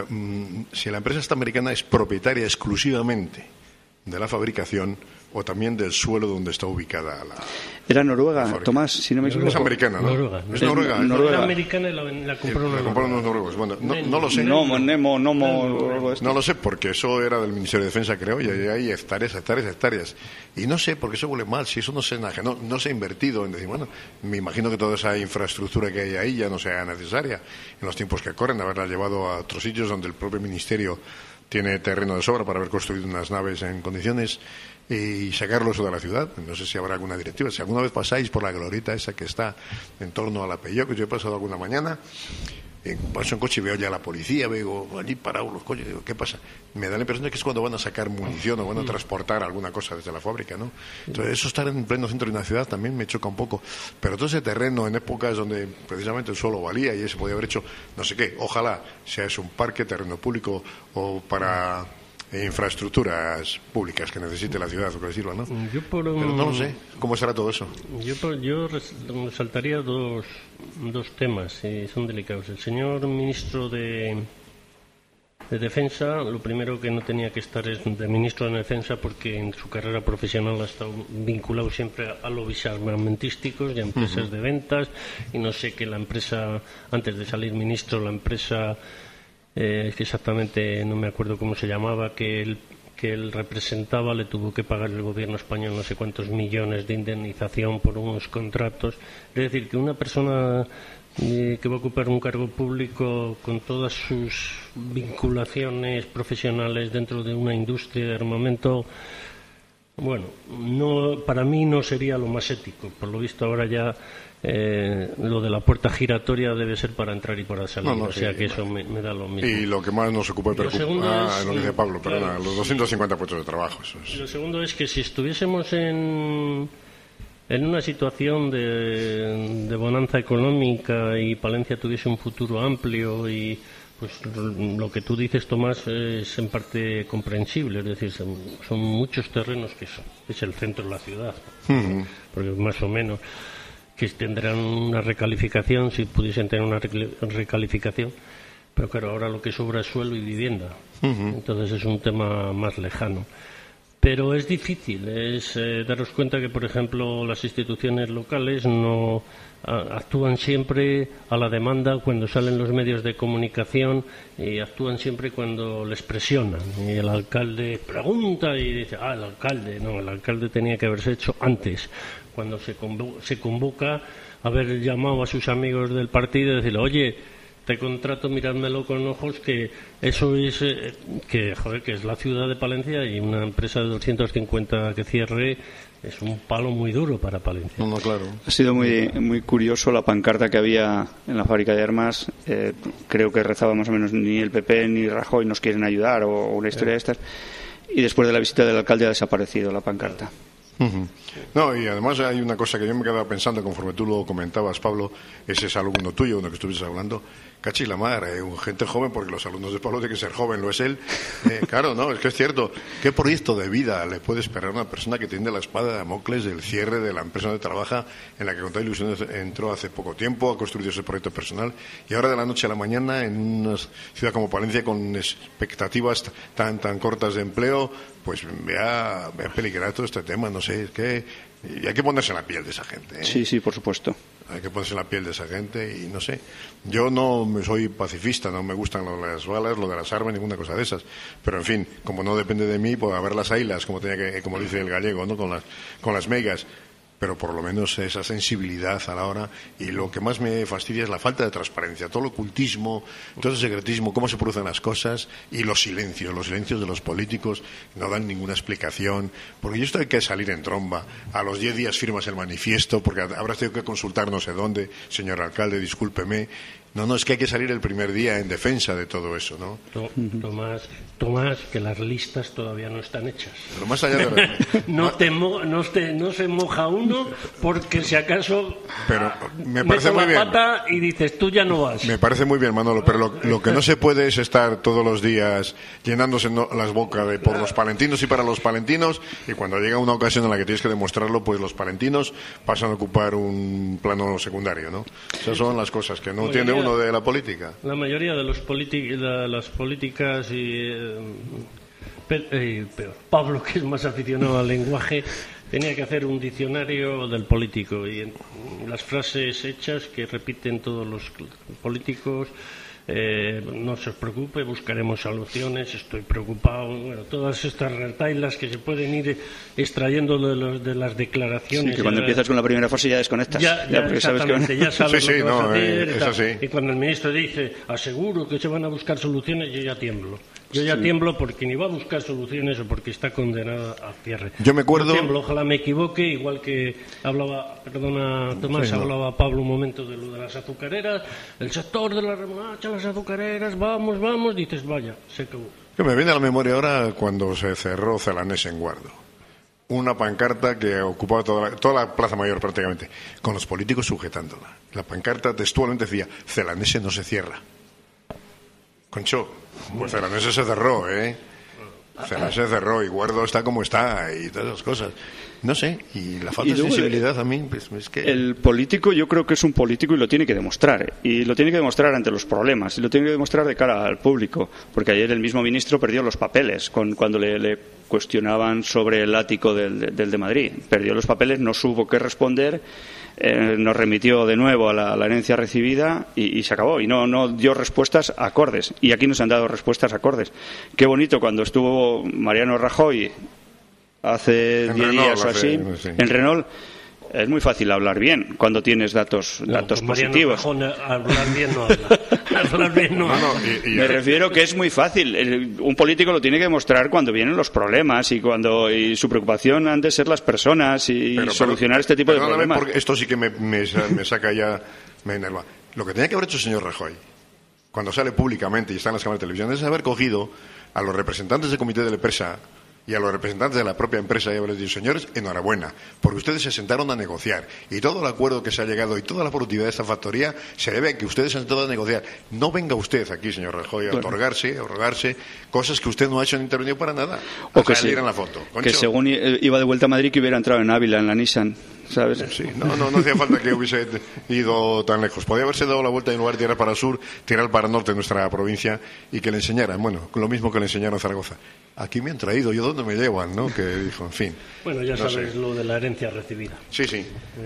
Si la empresa esta americana es propietaria exclusivamente de la fabricación o también del suelo donde está ubicada la... Era Noruega, Tomás, si no me equivoco. Es americana, ¿no? Noruega. Es Noruega. Es Noruega. Era americana y la, la compraron la compraron los noruegos. Bueno, no, no lo sé. No, Nemo, Nomo... No lo sé, porque eso era del Ministerio de Defensa, creo, y hay hectáreas, hectáreas, hectáreas. Y no sé, porque eso huele mal, si eso no se, no, no se ha invertido en decir, bueno, me imagino que toda esa infraestructura que hay ahí ya no sea necesaria en los tiempos que corren, haberla llevado a otros sitios donde el propio Ministerio tiene terreno de sobra para haber construido unas naves en condiciones y sacarlos de la ciudad. No sé si habrá alguna directiva. Si alguna vez pasáis por la glorieta esa que está en torno a la Peyoc, que yo he pasado alguna mañana, eh, paso en coche y veo ya a la policía, veo allí parados los coches, digo, ¿qué pasa? Me da la impresión de que es cuando van a sacar munición o van a transportar alguna cosa desde la fábrica, ¿no? Entonces, eso estar en pleno centro de una ciudad también me choca un poco. Pero todo ese terreno en épocas donde precisamente el suelo valía y se podía haber hecho, no sé qué, ojalá sea es un parque, terreno público o para infraestructuras públicas que necesite la ciudad, o que decirlo, ¿no? Yo por un... Pero no lo sé, ¿cómo será todo eso? Yo, por, yo resaltaría dos, dos temas, eh, son delicados. El señor ministro de, de Defensa, lo primero que no tenía que estar es de ministro de Defensa porque en su carrera profesional ha estado vinculado siempre a, a lobbies armamentísticos y a empresas uh-huh. de ventas, y no sé que la empresa, antes de salir ministro, la empresa... Eh, que exactamente no me acuerdo cómo se llamaba, que él, que él representaba, le tuvo que pagar el gobierno español no sé cuántos millones de indemnización por unos contratos. Es decir, que una persona eh, que va a ocupar un cargo público con todas sus vinculaciones profesionales dentro de una industria de armamento, bueno, no, para mí no sería lo más ético. Por lo visto ahora ya eh, lo de la puerta giratoria debe ser para entrar y para salir, no, no, o sea sí, que eso me, me da lo mismo. Y lo que más nos ocupa y preocupa, ah, lo dice Pablo, claro, perdona, los doscientos cincuenta puestos de trabajo. Eso es. Lo segundo es que si estuviésemos en, en una situación de, de bonanza económica y Palencia tuviese un futuro amplio y pues lo que tú dices, Tomás, es en parte comprensible, es decir, son, son muchos terrenos que son, es el centro de la ciudad, uh-huh. porque más o menos que tendrán una recalificación, si pudiesen tener una recalificación, pero claro, ahora lo que sobra es suelo y vivienda, uh-huh. entonces es un tema más lejano. Pero es difícil, es eh, daros cuenta que, por ejemplo, las instituciones locales no a, actúan siempre a la demanda cuando salen los medios de comunicación y actúan siempre cuando les presionan. Y el alcalde pregunta y dice, ah, el alcalde, no, el alcalde tenía que haberse hecho antes, cuando se convoca, se convoca haber llamado a sus amigos del partido y decirle, oye, te contrato, mirádmelo con ojos, que eso es eh, que joder, que es la ciudad de Palencia y una empresa de doscientos cincuenta que cierre es un palo muy duro para Palencia. No, no, claro. Ha sido muy muy curioso la pancarta que había en la fábrica de armas. Eh, creo que rezaba más o menos ni el P P ni Rajoy nos quieren ayudar o una historia eh. de estas. Y después de la visita del alcalde ha desaparecido la pancarta. Uh-huh. No, y además hay una cosa que yo me quedaba pensando conforme tú lo comentabas, Pablo, ese es alumno tuyo, uno que estuviste hablando, cachis la mar, eh, gente joven, porque los alumnos de Pablo tienen que ser joven, lo es él, eh, claro, no, es que es cierto, ¿qué proyecto de vida le puede esperar a una persona que tiene la espada de Damocles del cierre de la empresa donde trabaja, en la que con toda ilusión entró hace poco tiempo, ha construido ese proyecto personal, y ahora de la noche a la mañana en una ciudad como Palencia con expectativas tan tan cortas de empleo, pues vea, vea peligrar todo este tema, no sé, es que y hay que ponerse en la piel de esa gente, ¿eh? Sí, sí, por supuesto. Hay que ponerse en la piel de esa gente y no sé. Yo no soy pacifista, no me gustan lo de las balas, lo de las armas, ninguna cosa de esas. Pero en fin, como no depende de mí, puede haber las ailas, como tenía que, como dice el gallego, ¿no? Con las, con las megas. Pero por lo menos esa sensibilidad a la hora. Y lo que más me fastidia es la falta de transparencia, todo el ocultismo, todo el secretismo, cómo se producen las cosas y los silencios, los silencios de los políticos no dan ninguna explicación. Porque yo esto hay que salir en tromba. A los diez días firmas el manifiesto, porque habrás tenido que consultar no sé dónde, señor alcalde, discúlpeme. No, no, es que hay que salir el primer día en defensa de todo eso, ¿no? Tomás, Tomás, que las listas todavía no están hechas. Pero más allá de la... no, te mo... no, te... no se moja uno porque si acaso pero me parece muy bien. Pata y dices, tú ya no vas. Me parece muy bien, Manolo, pero lo, lo que no se puede es estar todos los días llenándose las bocas de, por los palentinos y para los palentinos, y cuando llega una ocasión en la que tienes que demostrarlo, pues los palentinos pasan a ocupar un plano secundario, ¿no? Esas son las cosas que no entiende uno de la política. La mayoría de los politi- la, las políticas y eh, pe- eh, peor, Pablo, que es más aficionado al lenguaje, tenía que hacer un diccionario del político y en, las frases hechas que repiten todos los políticos. Eh, no se os preocupe, buscaremos soluciones, estoy preocupado, bueno, todas estas retailas que se pueden ir extrayendo de, los, de las declaraciones. Sí, que cuando ya, empiezas con la primera frase ya desconectas. Ya, ya, ya exactamente, sabes que... ya sabes sí, lo sí, que vas no, a hacer. Eh, y, tal. sí. Y cuando el ministro dice, aseguro que se van a buscar soluciones, yo ya tiemblo. Yo ya sí. tiemblo porque ni va a buscar soluciones o porque está condenada al cierre. Yo me acuerdo... Yo tiemblo, ojalá me equivoque, igual que hablaba, perdona Tomás, sí, no. hablaba Pablo un momento de lo de las azucareras, el sector de la remolacha, las azucareras, vamos, vamos, dices, vaya, se acabó. Que me viene a la memoria ahora cuando se cerró Celanese en Guardo. Una pancarta que ocupaba toda la, toda la Plaza Mayor prácticamente, con los políticos sujetándola. La pancarta textualmente decía, Celanese no se cierra. Concho, pues Celanese se cerró, ¿eh? Celanese se cerró y Guardo está como está y todas esas cosas. No sé, y la falta y de sensibilidad a mí, pues es que... El político yo creo que es un político y lo tiene que demostrar, ¿eh? Y lo tiene que demostrar ante los problemas, y lo tiene que demostrar de cara al público, porque ayer el mismo ministro perdió los papeles con, cuando le, le cuestionaban sobre el ático del, del de Madrid. Perdió los papeles, no supo qué responder, eh, nos remitió de nuevo a la, a la herencia recibida y, y se acabó, y no, no dio respuestas acordes, y aquí nos han dado respuestas acordes. Qué bonito cuando estuvo Mariano Rajoy hace diez días o así, sí. en Renault, Es muy fácil hablar bien cuando tienes datos, no, datos pues positivos. Rajón, hablar bien no habla. Hablar bien no, no, habla. no y, y, Me refiero que es muy fácil. El, un político lo tiene que mostrar cuando vienen los problemas y cuando y su preocupación han de ser las personas y pero, solucionar pero, este tipo de problemas. Porque esto sí que me, me, me saca ya, me enerva. Lo que tenía que haber hecho el señor Rajoy, cuando sale públicamente y está en las cámaras de televisión, es haber cogido a los representantes del comité de la empresa y a los representantes de la propia empresa y haberles dicho, señores, enhorabuena, porque ustedes se sentaron a negociar y todo el acuerdo que se ha llegado y toda la productividad de esta factoría se debe a que ustedes se han sentado a negociar. No venga usted aquí, señor Rajoy, a bueno. otorgarse, a otorgarse cosas que usted no ha hecho ni intervenido para nada. O que salir sí, en la foto. Concho. Que según iba de vuelta a Madrid que hubiera entrado en Ávila, en la Nissan, ¿sabes? Sí, no, no, no hacía falta que hubiese ido tan lejos. Podía haberse dado la vuelta y en lugar de tirar para el sur, tirar para el norte de nuestra provincia y que le enseñaran, bueno, lo mismo que le enseñaron a Zaragoza. Aquí me han traído, ¿yo dónde me llevan? ¿No? Que dijo, en fin. Bueno, ya no sabes sé. Lo de la herencia recibida. Sí, sí.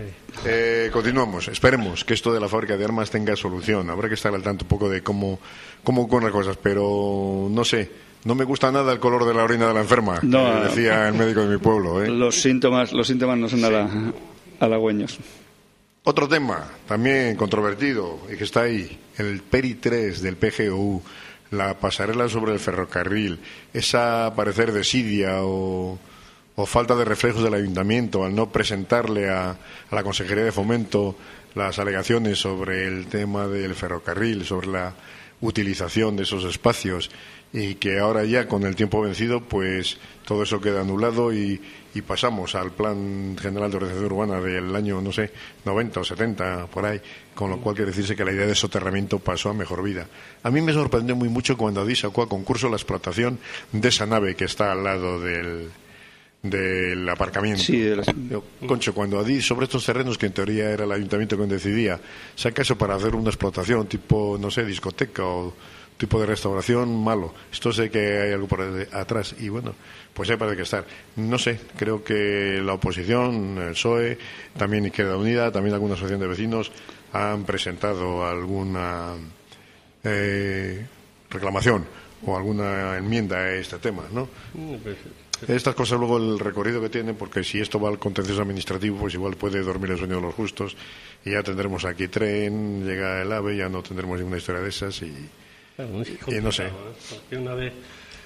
Eh, continuamos. Esperemos que esto de la fábrica de armas tenga solución. Habrá que estar al tanto un poco de cómo, cómo ocurren las cosas, pero no sé. No me gusta nada el color de la orina de la enferma, no, que decía el médico de mi pueblo. ¿eh? Los síntomas, los síntomas no son nada sí. halagüeños. Otro tema, también controvertido, y que está ahí, el PERI tres del P G O U, la pasarela sobre el ferrocarril, esa parecer desidia o, o falta de reflejos del ayuntamiento al no presentarle a, a la Consejería de Fomento las alegaciones sobre el tema del ferrocarril, sobre la utilización de esos espacios, y que ahora ya con el tiempo vencido pues todo eso queda anulado y, y pasamos al Plan General de Organización Urbana del año, no sé, noventa o setenta, por ahí, con lo cual quiere decirse que la idea de soterramiento pasó a mejor vida. A mí me sorprendió muy mucho cuando Adif sacó a concurso la explotación de esa nave que está al lado del, del aparcamiento. Sí, de las... Yo, concho, cuando Adif, sobre estos terrenos que en teoría era el ayuntamiento quien decidía, saca eso para hacer una explotación tipo, no sé, discoteca o tipo de restauración, malo. Esto sé que hay algo por atrás y bueno, pues ahí parece que estar. No sé, creo que la oposición, el P S O E, también Izquierda Unida, también alguna asociación de vecinos han presentado alguna eh, reclamación o alguna enmienda a este tema, ¿no? Estas cosas luego el recorrido que tienen, porque si esto va al contencioso administrativo, pues igual puede dormir el sueño de los justos y ya tendremos aquí tren, llega el AVE, ya no tendremos ninguna historia de esas y Claro, es y no sé. ¿eh? Porque una vez,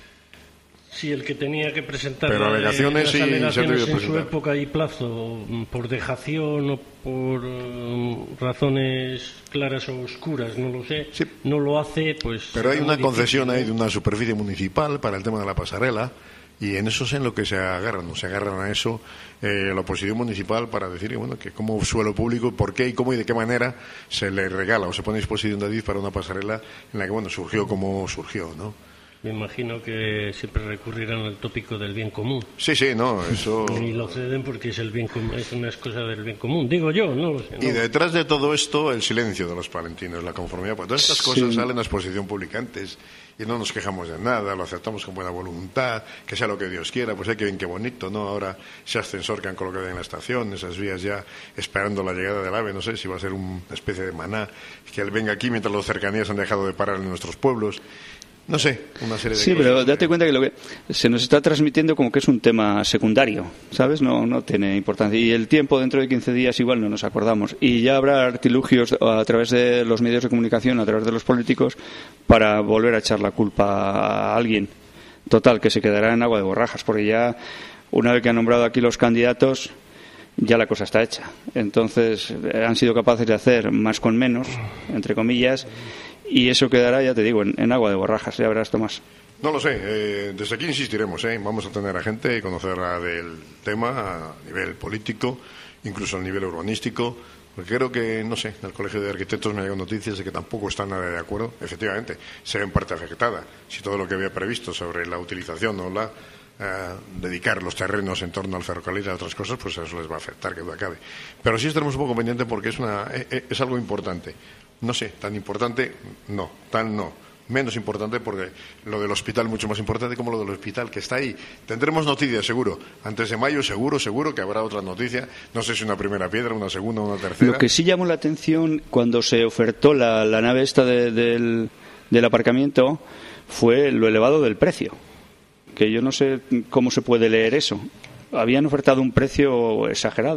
si el que tenía que presentar Pero alegaciones, las sí, alegaciones se en su época y plazo, por dejación o por um, razones claras o oscuras, no lo sé, sí. no lo hace, pues... Pero hay una difícil, concesión ¿no? ahí de una superficie municipal para el tema de la pasarela. Y en eso es en lo que se agarran, no se agarran a eso eh, la oposición municipal para decir bueno, que como suelo público, por qué y cómo y de qué manera se le regala o se pone a disposición de Adif para una pasarela en la que bueno surgió como surgió, ¿no? Me imagino que siempre recurrirán al tópico del bien común. Sí, sí, no, eso... Y lo ceden porque es el bien común, es una cosa del bien común, digo yo, no lo sé. ¿no? Y detrás de todo esto, el silencio de los palentinos, la conformidad, pues todas estas cosas sí. salen a exposición pública antes y no nos quejamos de nada, lo aceptamos con buena voluntad, que sea lo que Dios quiera, pues hay que ver qué bonito, ¿no? Ahora ese ascensor que han colocado en la estación, esas vías ya esperando la llegada del AVE, no sé si va a ser una especie de maná, que él venga aquí mientras los cercanías han dejado de parar en nuestros pueblos. No sé, una serie de sí, cosas. Sí, pero date cuenta que lo que se nos está transmitiendo como que es un tema secundario, ¿sabes? No, no tiene importancia. Y el tiempo dentro de quince días igual no nos acordamos. Y ya habrá artilugios a través de los medios de comunicación, a través de los políticos, para volver a echar la culpa a alguien. Total, que se quedará en agua de borrajas, porque ya una vez que han nombrado aquí los candidatos, ya la cosa está hecha. Entonces han sido capaces de hacer más con menos, entre comillas, y eso quedará, ya te digo, en, en agua de borrajas, ya verás, Tomás. No lo sé, eh, desde aquí insistiremos, ¿eh? Vamos a tener a gente y conocerla del tema a nivel político, incluso a nivel urbanístico, porque creo que, no sé, en el Colegio de Arquitectos me han llegado noticias de que tampoco están nada de acuerdo. Efectivamente, se ve en parte afectada. Si todo lo que había previsto sobre la utilización o la eh, dedicar los terrenos en torno al ferrocarril y a otras cosas, pues eso les va a afectar, que duda cabe. Pero sí estaremos un poco pendientes porque es, una, eh, es algo importante. No sé, tan importante, no, tan no. Menos importante porque lo del hospital es mucho más importante como lo del hospital que está ahí. Tendremos noticias, seguro. Antes de mayo, seguro, seguro que habrá otra noticia. No sé si una primera piedra, una segunda, una tercera. Lo que sí llamó la atención cuando se ofertó la, la nave esta de, del, del aparcamiento fue lo elevado del precio. Que yo no sé cómo se puede leer eso. Habían ofertado un precio exagerado.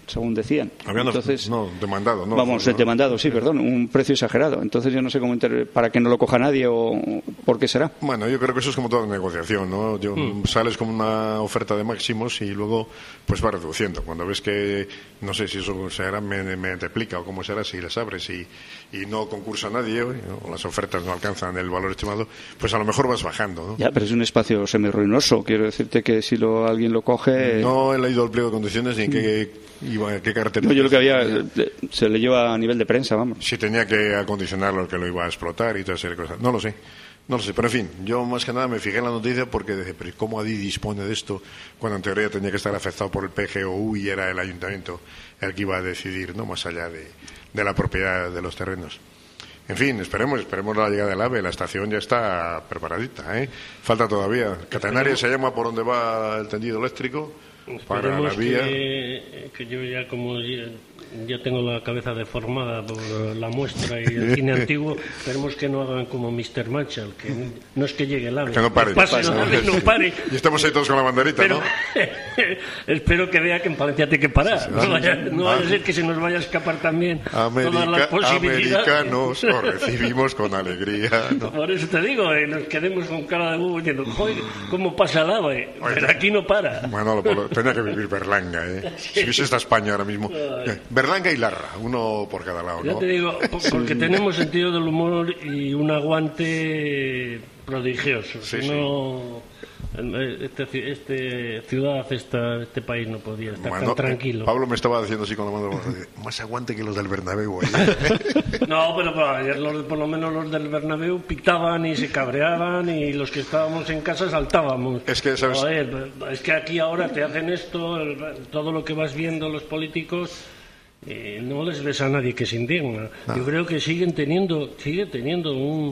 según decían. Habían Entonces, no, demandado, ¿no? Vamos, ¿no? demandado, sí, perdón, un precio exagerado. Entonces yo no sé cómo inter... para que no lo coja nadie o por qué será. Bueno, yo creo que eso es como toda negociación, ¿no? Yo, mm. Sales con una oferta de máximos y luego pues va reduciendo. Cuando ves que, no sé si eso será me, me multiplica o cómo será si les abres y, y no concursa nadie, o las ofertas no alcanzan el valor estimado, pues a lo mejor vas bajando, ¿no? Ya, pero es un espacio semirruinoso. Quiero decirte que si lo, alguien lo coge... No he leído el pliego de condiciones ni en qué, iba, qué características. No, yo lo que había, se le lleva a nivel de prensa, vamos. Si tenía que acondicionarlo, el que lo iba a explotar y toda serie de cosas. No lo sé. No lo sé, pero en fin, yo más que nada me fijé en la noticia porque dije, pero ¿cómo Adif dispone de esto cuando en teoría tenía que estar afectado por el P G O U y era el ayuntamiento el que iba a decidir, no más allá de, de la propiedad de los terrenos? En fin, esperemos, esperemos la llegada del AVE. La estación ya está preparadita, ¿eh? Falta todavía. Catenaria se llama por donde va el tendido eléctrico para la vía. Que, que yo ya como ya, ya tengo la cabeza deformada por la muestra y el cine antiguo, esperemos que no hagan como mister Marshall, que no es que llegue el AVE, que no pare, pase, pase, no, no, no pare. Y estamos ahí todos con la banderita, pero, ¿no? Espero que vea que en Palencia tiene que parar. Sí, no vaya, no vaya a ser que se nos vaya a escapar también América, todas las posibilidades. Americanos os recibimos con alegría, ¿no? Por eso te digo, eh, nos quedemos con cara de huevo diciendo, joder, ¿cómo pasa el AVE? Pero aquí no para. Bueno, lo, tenía que vivir Berlanga, ¿eh? Si es esta España ahora mismo. Eh, Berlanga y Larra, uno por cada lado, ¿no? Ya te digo, porque sí. Tenemos sentido del humor y un aguante prodigioso. Sí, si no, este, este ciudad, esta, este país no podía estar bueno, tan tranquilo. Pablo me estaba diciendo así con la mano, más aguante que los del Bernabéu. ¿eh? No, pero, pero ayer los, por lo menos los del Bernabéu pitaban y se cabreaban y los que estábamos en casa saltábamos. Es que, ¿sabes? Joder, es que aquí ahora te hacen esto, todo lo que vas viendo los políticos... Eh, no les ves a nadie que se indigna. No. Yo creo que siguen teniendo, sigue teniendo un,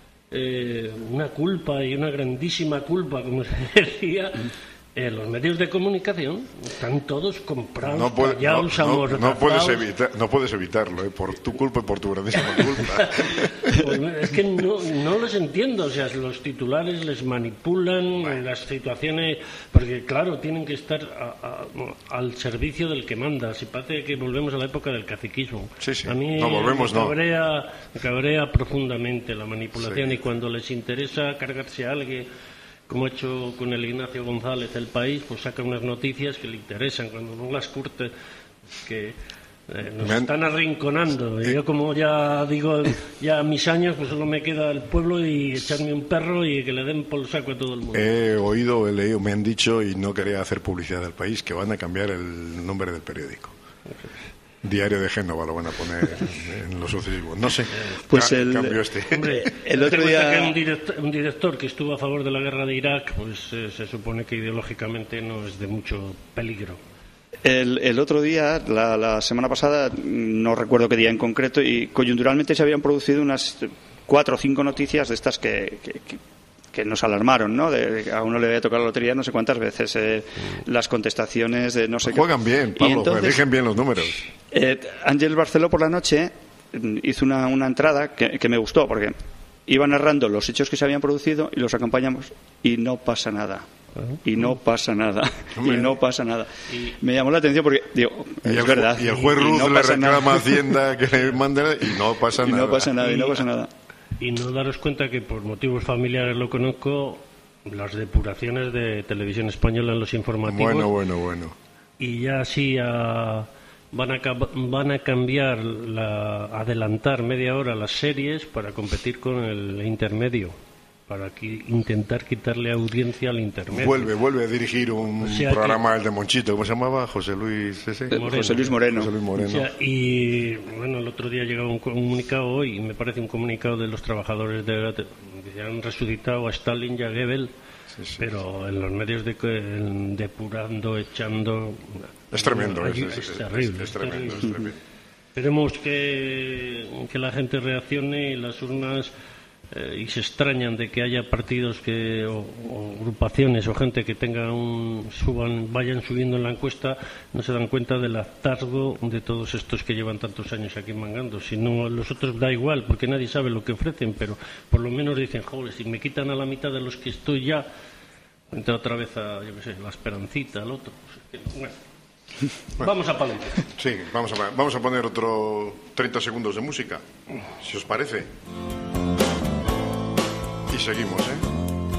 eh, una culpa y una grandísima culpa, como se decía. Eh, los medios de comunicación están todos comprados, no puede, callados, no, no, no, puedes evitar, no puedes evitarlo, ¿eh? Por tu culpa y por tu grandísima culpa. Pues es que no, no los entiendo, o sea, los titulares les manipulan bueno. las situaciones, porque claro, tienen que estar a, a, al servicio del que manda. Si parece que volvemos a la época del caciquismo. Sí, sí. A mí no, volvemos, me, cabrea, no. me cabrea profundamente la manipulación sí. Y cuando les interesa cargarse a alguien, como ha hecho con el Ignacio González El País, pues saca unas noticias que le interesan, cuando no las curte, que eh, nos han... están arrinconando. Y yo, como ya digo, ya a mis años, pues solo me queda el pueblo y echarme un perro y que le den por el saco a todo el mundo. He oído, he leído, me han dicho, y no quería hacer publicidad del País, que van a cambiar el nombre del periódico. Diario de Génova lo van a poner en los sucesivos. No sé. Pues Ca el, cambio este. Hombre, el otro día que un, director, un director que estuvo a favor de la guerra de Irak, pues eh, se supone que ideológicamente no es de mucho peligro. El, el otro día, la, la semana pasada, no recuerdo qué día en concreto, y coyunturalmente se habían producido unas cuatro o cinco noticias de estas que, que, que que nos alarmaron, ¿no? De, de, a uno le había tocado la lotería no sé cuántas veces, eh, mm. las contestaciones de no sé Juegan qué. bien, Pablo, entonces, eligen bien los números. Eh, Ángel Barceló por la noche hizo una, una entrada que, que me gustó, porque iba narrando los hechos que se habían producido y los acompañamos y no pasa nada. Y no pasa nada. Y no pasa nada. Me llamó la atención porque, digo, y es el, verdad. Y el juez Ruz no le reclama a Hacienda que le mande y no pasa y nada. No pasa nada, y no pasa nada. Y no daros cuenta que por motivos familiares lo conozco, las depuraciones de Televisión Española en los informativos. Bueno, bueno, bueno. Y ya así a, van, a, van a cambiar, la, adelantar media hora las series para competir con el intermedio, para aquí, intentar quitarle audiencia al intermedio. Vuelve, vuelve a dirigir un o sea programa, que, el de Monchito, ¿cómo se llamaba? José Luis ese? Moreno. José Luis Moreno. José Luis Moreno. O sea, y bueno, el otro día llegaba un comunicado hoy, me parece un comunicado de los trabajadores de la que han resucitado a Stalin y a Goebbels, sí, sí, pero sí. En los medios de depurando, echando. Es tremendo, es, es, es, es, terrible. Es, es tremendo, es tremendo. Esperemos que, que la gente reaccione y las urnas. Eh, y se extrañan de que haya partidos que o, o agrupaciones o gente que tenga un suban vayan subiendo en la encuesta, no se dan cuenta del hartazgo de todos estos que llevan tantos años aquí mangando. Si no, los otros da igual porque nadie sabe lo que ofrecen, pero por lo menos dicen, joder, si me quitan a la mitad de los que estoy ya, entra otra vez a, yo qué sé, la Esperancita, al otro. Bueno. Bueno, vamos a Palencia. Sí, vamos a, vamos a poner otro treinta segundos de música, si os parece. Y seguimos, ¿eh?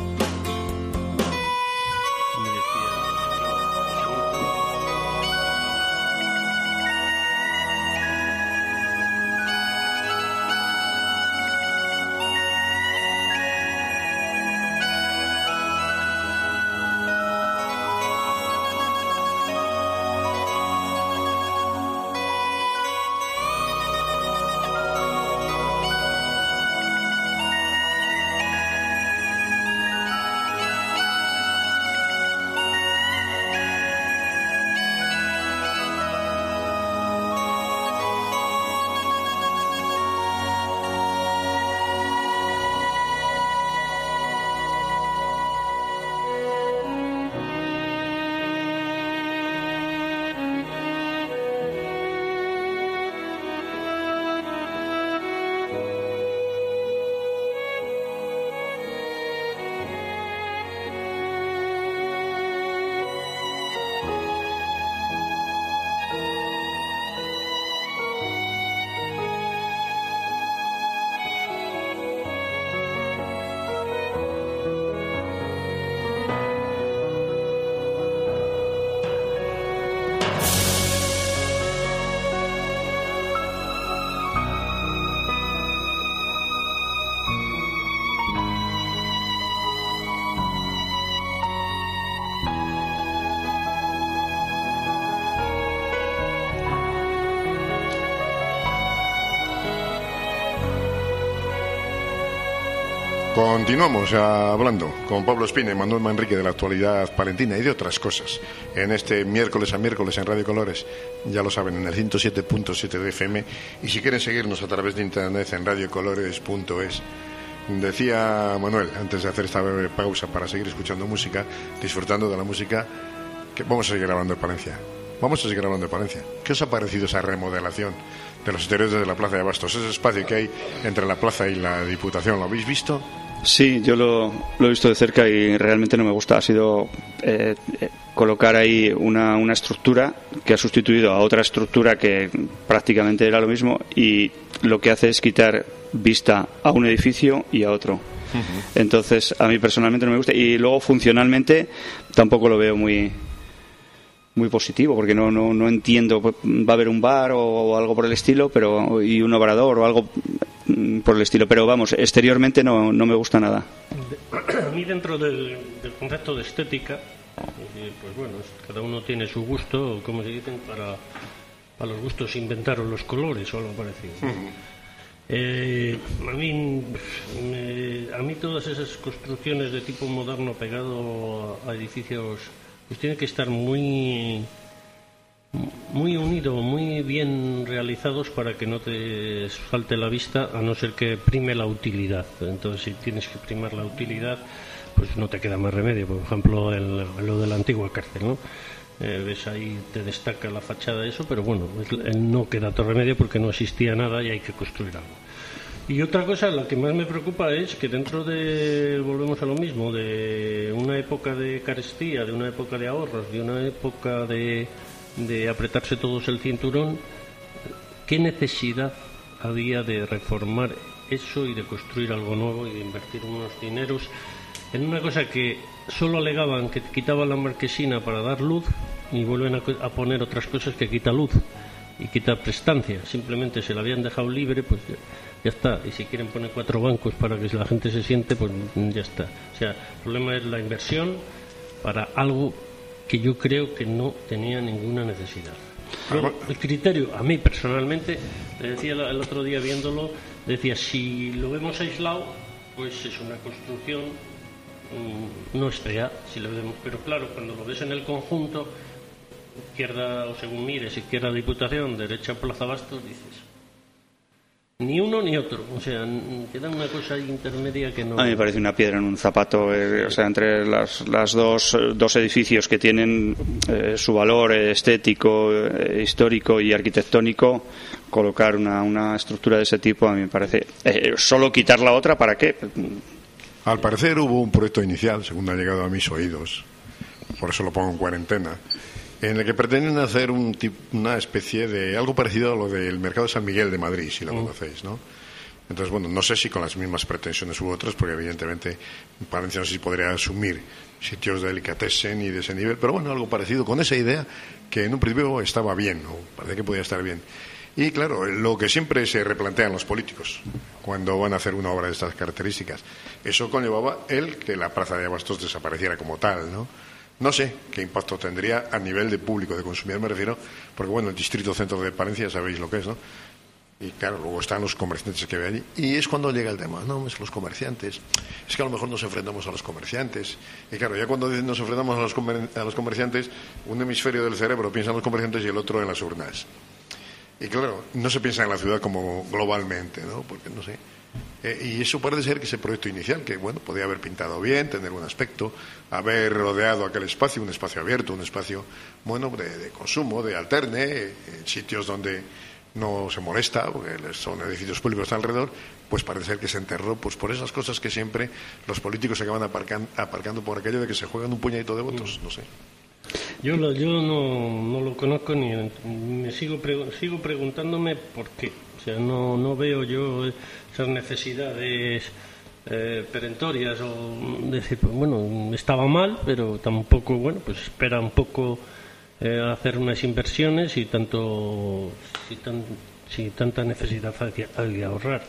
Continuamos hablando con Pablo Espina y Manuel Manrique de la actualidad palentina y de otras cosas en este miércoles a miércoles en Radio Colores, ya lo saben, en el ciento siete punto siete de F M, y si quieren seguirnos a través de internet en radio colores punto es. Decía Manuel, antes de hacer esta breve pausa para seguir escuchando música, disfrutando de la música, que vamos a seguir hablando de Palencia. Vamos a seguir hablando de Palencia. ¿Qué os ha parecido esa remodelación de los exteriores de la Plaza de Abastos? Ese espacio que hay entre la plaza y la Diputación, ¿lo habéis visto? Sí, yo lo, lo he visto de cerca y realmente no me gusta. Ha sido eh, colocar ahí una, una estructura que ha sustituido a otra estructura que prácticamente era lo mismo, y lo que hace es quitar vista a un edificio y a otro. Uh-huh. Entonces, a mí personalmente no me gusta, y luego funcionalmente tampoco lo veo muy muy positivo, porque no no no entiendo. Va a haber un bar o, o algo por el estilo, pero y un obrador o algo por el estilo, pero vamos, exteriormente no, no me gusta nada. A mí, dentro del, del concepto de estética, pues bueno, cada uno tiene su gusto, como se dicen, para, para los gustos inventaron los colores o algo parecido. Uh-huh. eh, a mí me, a mí todas esas construcciones de tipo moderno pegado a, a edificios, pues tienen que estar muy muy unido, muy bien realizados para que no te falte la vista, a no ser que prime la utilidad. Entonces, si tienes que primar la utilidad, pues no te queda más remedio. Por ejemplo, el, lo de la antigua cárcel, ¿no? Eh, ves ahí, te destaca la fachada, eso, pero bueno, no queda otro remedio porque no existía nada y hay que construir algo. Y otra cosa, la que más me preocupa es que dentro de, volvemos a lo mismo, de una época de carestía, de una época de ahorros, de una época de de apretarse todos el cinturón, ¿qué necesidad había de reformar eso y de construir algo nuevo y de invertir unos dineros en una cosa que solo alegaban que quitaban la marquesina para dar luz, y vuelven a, a poner otras cosas que quita luz y quita prestancia? Simplemente se la habían dejado libre, pues ya, ya está. Y si quieren poner cuatro bancos para que la gente se siente, pues ya está. O sea, el problema es la inversión para algo que yo creo que no tenía ninguna necesidad. Pero el criterio, a mí personalmente, le decía el otro día viéndolo, decía, si lo vemos aislado, pues es una construcción, mmm, no es fea, si lo vemos, pero claro, cuando lo ves en el conjunto, izquierda, o según mires, izquierda Diputación, derecha Plaza Bastos, dices, ni uno ni otro, o sea, queda una cosa intermedia que no. A mí me parece una piedra en un zapato, eh, o sea, entre las, las dos, dos edificios que tienen eh, su valor estético, eh, histórico y arquitectónico, colocar una, una estructura de ese tipo a mí me parece. Eh, solo quitar la otra, ¿para qué? Al parecer hubo un proyecto inicial, según ha llegado a mis oídos, por eso lo pongo en cuarentena, en el que pretenden hacer un tip, una especie de algo parecido a lo del mercado de San Miguel de Madrid, si lo mm. conocéis, ¿no? Entonces, bueno, no sé si con las mismas pretensiones u otras, porque evidentemente Palencia no sé si podría asumir sitios de delicatessen y de ese nivel, pero bueno, algo parecido con esa idea que en un principio estaba bien, o parece que podía estar bien. Y claro, lo que siempre se replantean los políticos cuando van a hacer una obra de estas características, eso conllevaba el que la Plaza de Abastos desapareciera como tal, ¿no? No sé qué impacto tendría a nivel de público, de consumidor me refiero, porque bueno, el distrito centro de Palencia sabéis lo que es, ¿no? Y claro, luego están los comerciantes que ve allí. Y es cuando llega el tema, no, es los comerciantes. Es que a lo mejor nos enfrentamos a los comerciantes. Y claro, ya cuando nos enfrentamos a los, comer a los comerciantes, un hemisferio del cerebro piensa en los comerciantes y el otro en las urnas. Y claro, no se piensa en la ciudad como globalmente, ¿no? Porque no sé. Eh, y eso parece ser que ese proyecto inicial, que bueno, podía haber pintado bien, tener un aspecto, haber rodeado aquel espacio, un espacio abierto, un espacio, bueno, de, de consumo, de alterne, eh, en sitios donde no se molesta, porque son edificios públicos alrededor, pues parece ser que se enterró pues por esas cosas que siempre los políticos se acaban aparcan, aparcando por aquello de que se juegan un puñadito de votos, no sé. Yo, lo, yo no, no lo conozco ni me sigo, pre, sigo preguntándome por qué. O sea, no, no veo yo esas necesidades eh, perentorias o decir, pues, bueno, estaba mal, pero tampoco, bueno, pues espera un poco Eh, hacer unas inversiones y tanto si, tan, si tanta necesidad hay de ahorrar.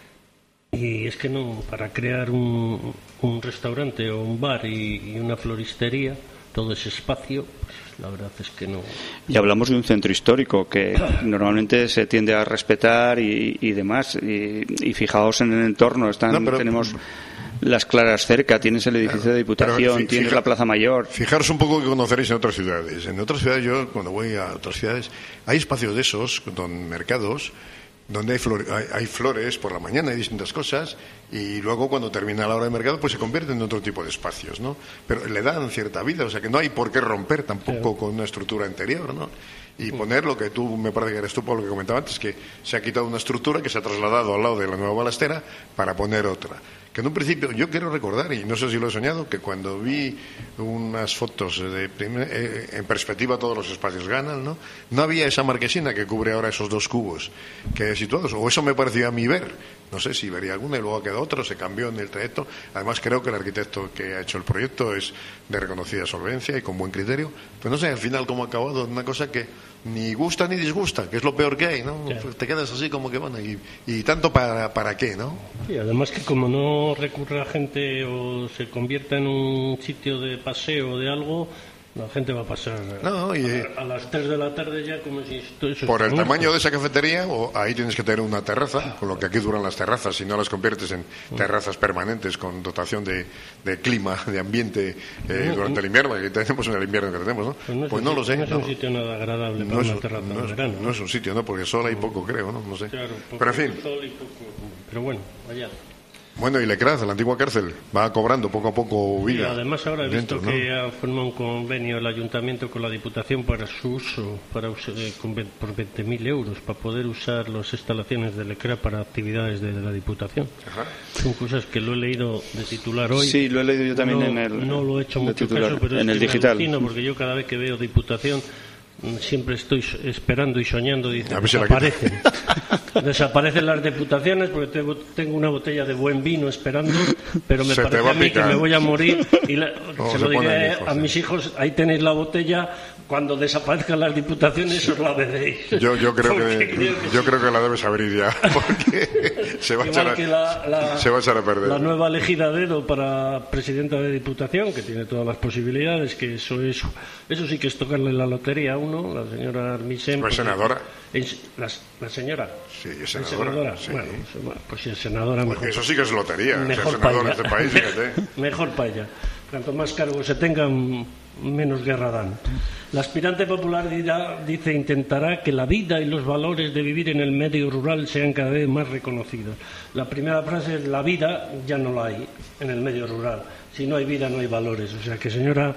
Y es que no, para crear un, un restaurante o un bar y, y una floristería, todo ese espacio, pues la verdad es que no. Y hablamos de un centro histórico que normalmente se tiende a respetar y, y demás. Y, y fijaos en el entorno, están, no, pero... tenemos Las Claras cerca, tienes el edificio de Diputación, fija, tienes la Plaza Mayor. Fijaros un poco que conoceréis en otras ciudades. En otras ciudades, yo cuando voy a otras ciudades, hay espacios de esos, con mercados, donde hay, flor, hay, hay flores por la mañana, hay distintas cosas, y luego cuando termina la hora de mercado, pues se convierten en otro tipo de espacios, ¿no? Pero le dan cierta vida, o sea que no hay por qué romper tampoco con una estructura anterior, ¿no? Y poner lo que tú, me parece que eres tú, Pablo, que comentaba antes, que se ha quitado una estructura que se ha trasladado al lado de la nueva balastera para poner otra. Que en un principio, yo quiero recordar, y no sé si lo he soñado, que cuando vi unas fotos de primer, eh, en perspectiva todos los espacios ganan, ¿no? No había esa marquesina que cubre ahora esos dos cubos que he situados, o eso me parecía a mí ver. No sé si vería alguna y luego quedó otro, se cambió en el trayecto. Además creo que el arquitecto que ha hecho el proyecto es de reconocida solvencia y con buen criterio. Pues no sé, al final cómo ha acabado, una cosa que ni gusta ni disgusta, que es lo peor que hay, ¿no? Claro. Te quedas así como que bueno, y, y tanto para, para qué, ¿no? Y además que como no recurra gente o se convierta en un sitio de paseo o de algo, la gente va a pasar no, y, a, a las tres de la tarde ya como si esto eso por el muerto. Tamaño de esa cafetería, o ahí tienes que tener una terraza, con lo que aquí duran las terrazas, si no las conviertes en terrazas permanentes con dotación de, de clima, de ambiente eh, no, durante no, el invierno, que tenemos en el invierno que tenemos, ¿no? Pues no, pues no lo sé. No es un no, sitio nada agradable para no es, una terraza no, de verano. No es un sitio, ¿no? Porque sol hay poco, creo, ¿no? No sé. Claro, pero en fin. Sol y poco, pero bueno, allá. Bueno, y Lecraz, la antigua cárcel, va cobrando poco a poco vida. Y además ahora he dentro, visto ¿no? que ha formado un convenio el ayuntamiento con la Diputación para su uso, para usar, eh, con, por veinte mil euros, para poder usar las instalaciones de Lecraz para actividades de, de la Diputación. Ajá. Son cosas que lo he leído de titular hoy. Sí, lo he leído yo también no, en el No lo he hecho mucho titular, caso, pero en es el que digital. Me alucino, porque yo cada vez que veo Diputación siempre estoy esperando y soñando, dice, desaparecen. Desaparecen las diputaciones porque tengo, tengo una botella de buen vino esperando, pero me se parece a mí que me voy a morir y la, no, se, se lo diré lejos, a mis hijos, ahí tenéis la botella, cuando desaparezcan las diputaciones os la bebéis. Yo, yo, creo, que, creo que yo sí. creo que la debes abrir ya, porque se va, a echar a, la, la, se va a echar a perder. La nueva elegida dedo para presidenta de Diputación, que tiene todas las posibilidades, que eso es, eso sí que es tocarle la lotería a uno, la señora Armisen. ¿Es senadora? Es, la, la señora. Sí, es senadora. senadora? Sí. Bueno, pues si es senadora, pues mejor. Eso sí que es lotería, mejor ser senador en este país, fíjate. Mejor para ella. Cuanto más cargos se tengan, menos guerra dan. La aspirante popular dirá, dice, intentará que la vida y los valores de vivir en el medio rural sean cada vez más reconocidos. La primera frase es: la vida ya no la hay en el medio rural. Si no hay vida, no hay valores. O sea que, señora,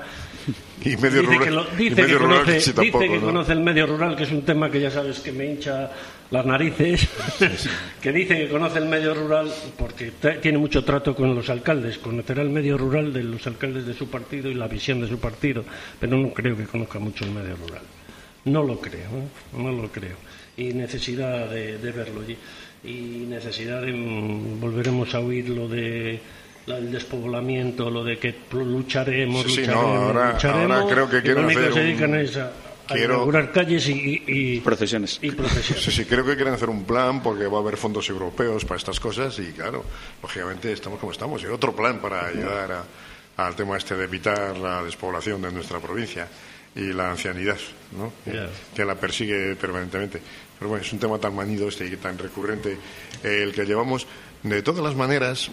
y medio dice rural, que, lo, dice y medio que, rural conoce, que tampoco, dice que ¿no? conoce el medio rural, que es un tema que ya sabes que me hincha las narices, que dice que conoce el medio rural porque tiene mucho trato con los alcaldes, conocerá el medio rural de los alcaldes de su partido y la visión de su partido, pero no creo que conozca mucho el medio rural. No lo creo, ¿eh? no lo creo. Y necesidad de, de verlo. Y, y necesidad de... Volveremos a oír lo de... el despoblamiento, lo de que lucharemos, sí, sí, lucharemos, no, ahora, lucharemos. Ahora creo que quieren hacer que se un... dedican es a, a Quiero... inaugurar calles y, y, procesiones. y procesiones. Sí, sí, creo que quieren hacer un plan porque va a haber fondos europeos para estas cosas y, claro, lógicamente estamos como estamos. Y otro plan para ayudar a, al tema este de evitar la despoblación de nuestra provincia y la ancianidad, ¿no? Yeah. Que la persigue permanentemente. Pero bueno, es un tema tan manido este y tan recurrente eh, el que llevamos. De todas las maneras,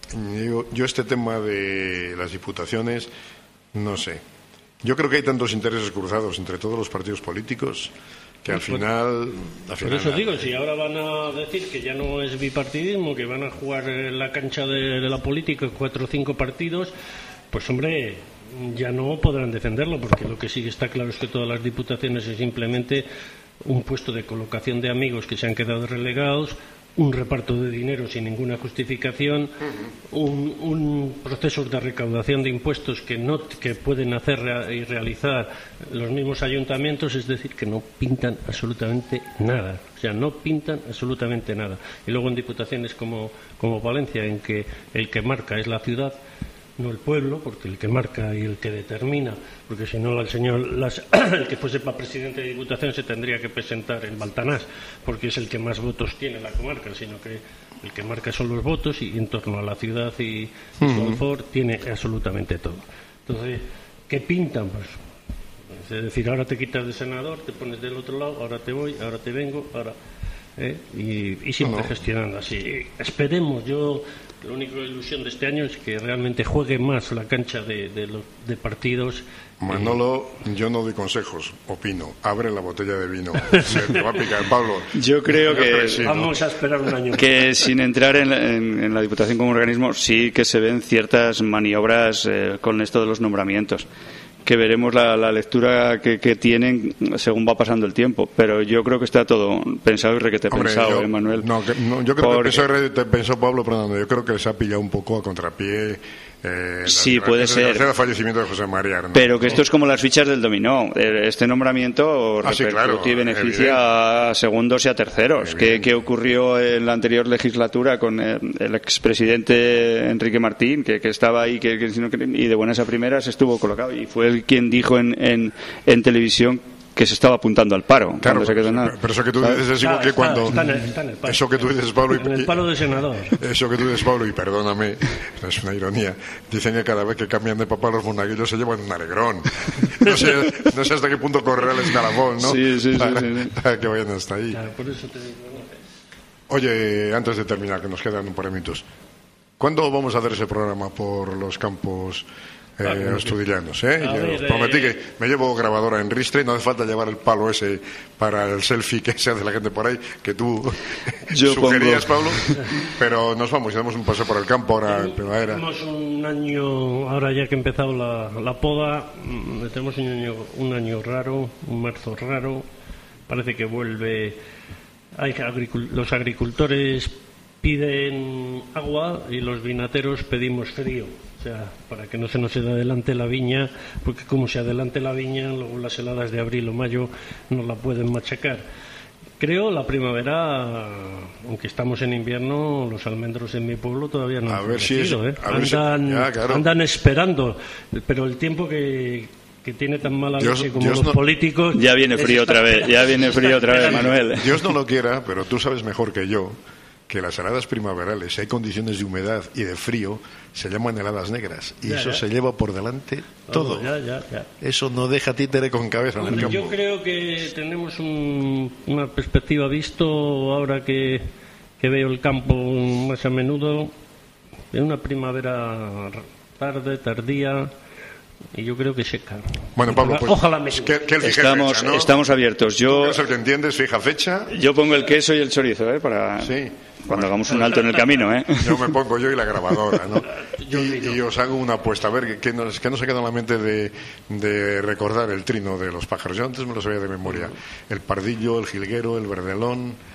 yo, yo este tema de las diputaciones, no sé. Yo creo que hay tantos intereses cruzados entre todos los partidos políticos que al final... Al final por eso digo, si ahora van a decir que ya no es bipartidismo, que van a jugar en la cancha de, de la política cuatro o cinco partidos, pues hombre, ya no podrán defenderlo, porque lo que sí está claro es que todas las diputaciones es simplemente un puesto de colocación de amigos que se han quedado relegados, un reparto de dinero sin ninguna justificación, un, un proceso de recaudación de impuestos que no que pueden hacer y realizar los mismos ayuntamientos, es decir, que no pintan absolutamente nada, o sea, no pintan absolutamente nada. Y luego en diputaciones como, como Valencia, en que el que marca es la ciudad, no el pueblo, porque el que marca y el que determina, porque si no el señor las, el que fuese para presidente de Diputación se tendría que presentar en Baltanás, porque es el que más votos tiene en la comarca, sino que el que marca son los votos y en torno a la ciudad y, y su alfor tiene absolutamente todo. Entonces, ¿qué pintan? Pues, es decir, ahora te quitas de senador, te pones del otro lado, ahora te voy, ahora te vengo, ahora... ¿eh? Y, y siempre no. gestionando así. Esperemos, yo... La única ilusión de este año es que realmente juegue más la cancha de, de, los, de partidos. Manolo, eh... yo no doy consejos, opino. Abre la botella de vino. Se te va a picar, Pablo. Yo creo yo que creo que sí, vamos ¿no? a esperar un año. Que sin entrar en la, en, en la Diputación como organismo, sí que se ven ciertas maniobras eh, con esto de los nombramientos. Que veremos la, la lectura que, que tienen según va pasando el tiempo, pero yo creo que está todo pensado y requete Hombre, pensado, yo, ¿eh, Manuel? No, que, no, yo creo Porque... que pensó, te pensó Pablo, perdón, yo creo que se ha pillado un poco a contrapié. Eh, sí, la, puede la, ser. El fallecimiento de José María Arnau. Pero que esto es como las fichas del dominó. Este nombramiento ah, sí, claro, y beneficia evidente. a segundos y a terceros. ¿Qué, ¿Qué ocurrió en la anterior legislatura con el, el expresidente Enrique Martín, que, que estaba ahí que, que, y de buenas a primeras estuvo colocado? Y fue el quien dijo en, en, en televisión que se estaba apuntando al paro. Claro, se quedó pero, pero eso que tú dices es igual que cuando... Está en el, está en el paro. Eso que tú dices, Pablo... Y, en el palo de senador. Eso que tú dices, Pablo, y perdóname, no es una ironía, dicen que cada vez que cambian de papá los monaguillos se llevan un alegrón. No sé, no sé hasta qué punto correrá el escalafón, ¿no? Sí, sí, para, sí, sí. para que vayan hasta ahí. Claro, por eso te digo, ¿no? Oye, antes de terminar, que nos quedan un par de minutos, ¿cuándo vamos a hacer ese programa por los campos... Eh, Vale, asturianos, ¿eh? Yo ver, os prometí eh... que me llevo grabadora en ristre, no hace falta llevar el palo ese para el selfie que se hace la gente por ahí, que tú Yo sugerías, pongo... Pablo, pero nos vamos y damos un paseo por el campo ahora en primavera. Tenemos un año, ahora ya que ha empezado la, la poda, tenemos un año, un año raro, un marzo raro, parece que vuelve, hay agricul... los agricultores piden agua y los vinateros pedimos frío. O sea, para que no se nos adelante la viña, porque como se adelante la viña, luego las heladas de abril o mayo no la pueden machacar. Creo la primavera, aunque estamos en invierno, los almendros en mi pueblo todavía no a han ver si es, ¿eh? a ver andan, si, ya, claro. andan esperando, pero el tiempo que, que tiene tan mala Dios, leche como Dios los no, políticos... Ya viene frío otra vez, ya viene frío otra vez, Manuel. Dios no lo quiera, pero tú sabes mejor que yo que las heladas primaverales, si hay condiciones de humedad y de frío, se llaman heladas negras. Y ya, eso ya. se lleva por delante todo. todo. Ya, ya, ya. Eso no deja títere con cabeza en el campo. Yo creo que tenemos un, una perspectiva visto, ahora que, que veo el campo más a menudo, de una primavera tarde, tardía... Y yo creo que seca. Bueno, Pablo, pues ojalá me... que, que él fije estamos, fecha, ¿no? estamos abiertos. Yo Tú eres el que entiendes, fija fecha. Yo pongo el queso y el chorizo, ¿eh? Para sí. cuando hagamos un alto en el camino, ¿eh? Yo me pongo yo y la grabadora, ¿no? Y, y os hago una apuesta, a ver, que nos, que no se queda en la mente de, de recordar el trino de los pájaros. Yo antes me lo sabía de memoria. El pardillo, el jilguero, el verdelón...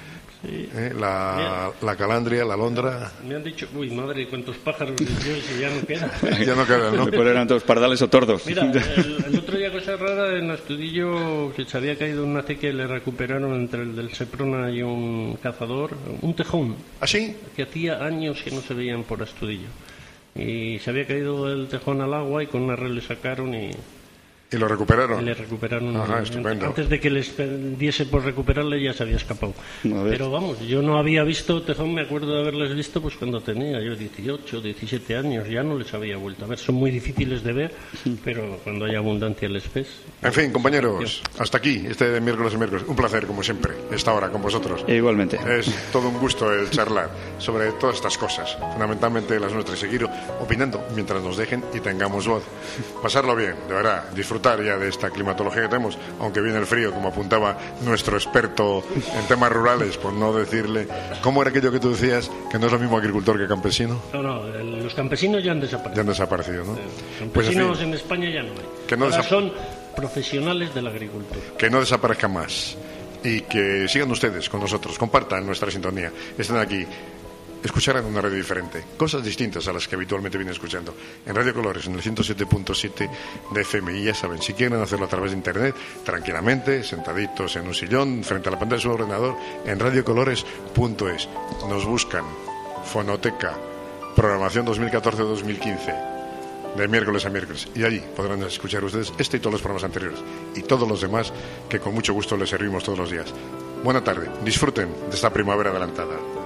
Sí. ¿Eh? La, la calandria, la alondra. Me han dicho, uy, madre, cuántos pájaros, yo, si ya no queda. Ya no quedan, ¿no? Después eran todos pardales o tordos. Mira, el, el otro día, cosa rara, en Astudillo, que se había caído una acequia y le recuperaron entre el del Seprona y un cazador, un tejón. ¿Ah, sí? Que hacía años que no se veían por Astudillo. Y se había caído el tejón al agua y con una red le sacaron y... ¿Y lo recuperaron? Y le recuperaron. Ajá, estupendo. Antes de que les diese por recuperarle ya se había escapado. Pero vamos, yo no había visto tejón, me acuerdo de haberles visto pues cuando tenía yo dieciocho, diecisiete años, ya no les había vuelto a ver. Son muy difíciles de ver, pero cuando hay abundancia les ves. En fin, compañeros, hasta aquí, este de miércoles a miércoles. Un placer, como siempre, esta hora con vosotros. E igualmente. Es todo un gusto el charlar sobre todas estas cosas, fundamentalmente las nuestras, y seguir opinando mientras nos dejen y tengamos voz. Pasarlo bien, de verdad, disfrutar ya de esta climatología que tenemos, aunque viene el frío, como apuntaba nuestro experto en temas rurales, por no decirle, ¿cómo era aquello que tú decías, que no es lo mismo agricultor que campesino? No, no, el, los campesinos ya han desaparecido. Ya han desaparecido, ¿no? Eh, campesinos Pues, en fin, en España ya no hay. que no Ahora desap- son profesionales de la agricultura. que no desaparezca más y que sigan ustedes con nosotros, compartan nuestra sintonía, estén aquí, escucharán una radio diferente, cosas distintas a las que habitualmente vienen escuchando en Radio Colores, en el ciento siete punto siete de F M. Y ya saben, si quieren hacerlo a través de internet, tranquilamente, sentaditos en un sillón, frente a la pantalla de su ordenador, en radiocolores punto es. Nos buscan, Fonoteca, programación dos mil catorce dos mil quince, de miércoles a miércoles, y allí podrán escuchar ustedes este y todos los programas anteriores y todos los demás que con mucho gusto les servimos todos los días. Buena tarde, disfruten de esta primavera adelantada.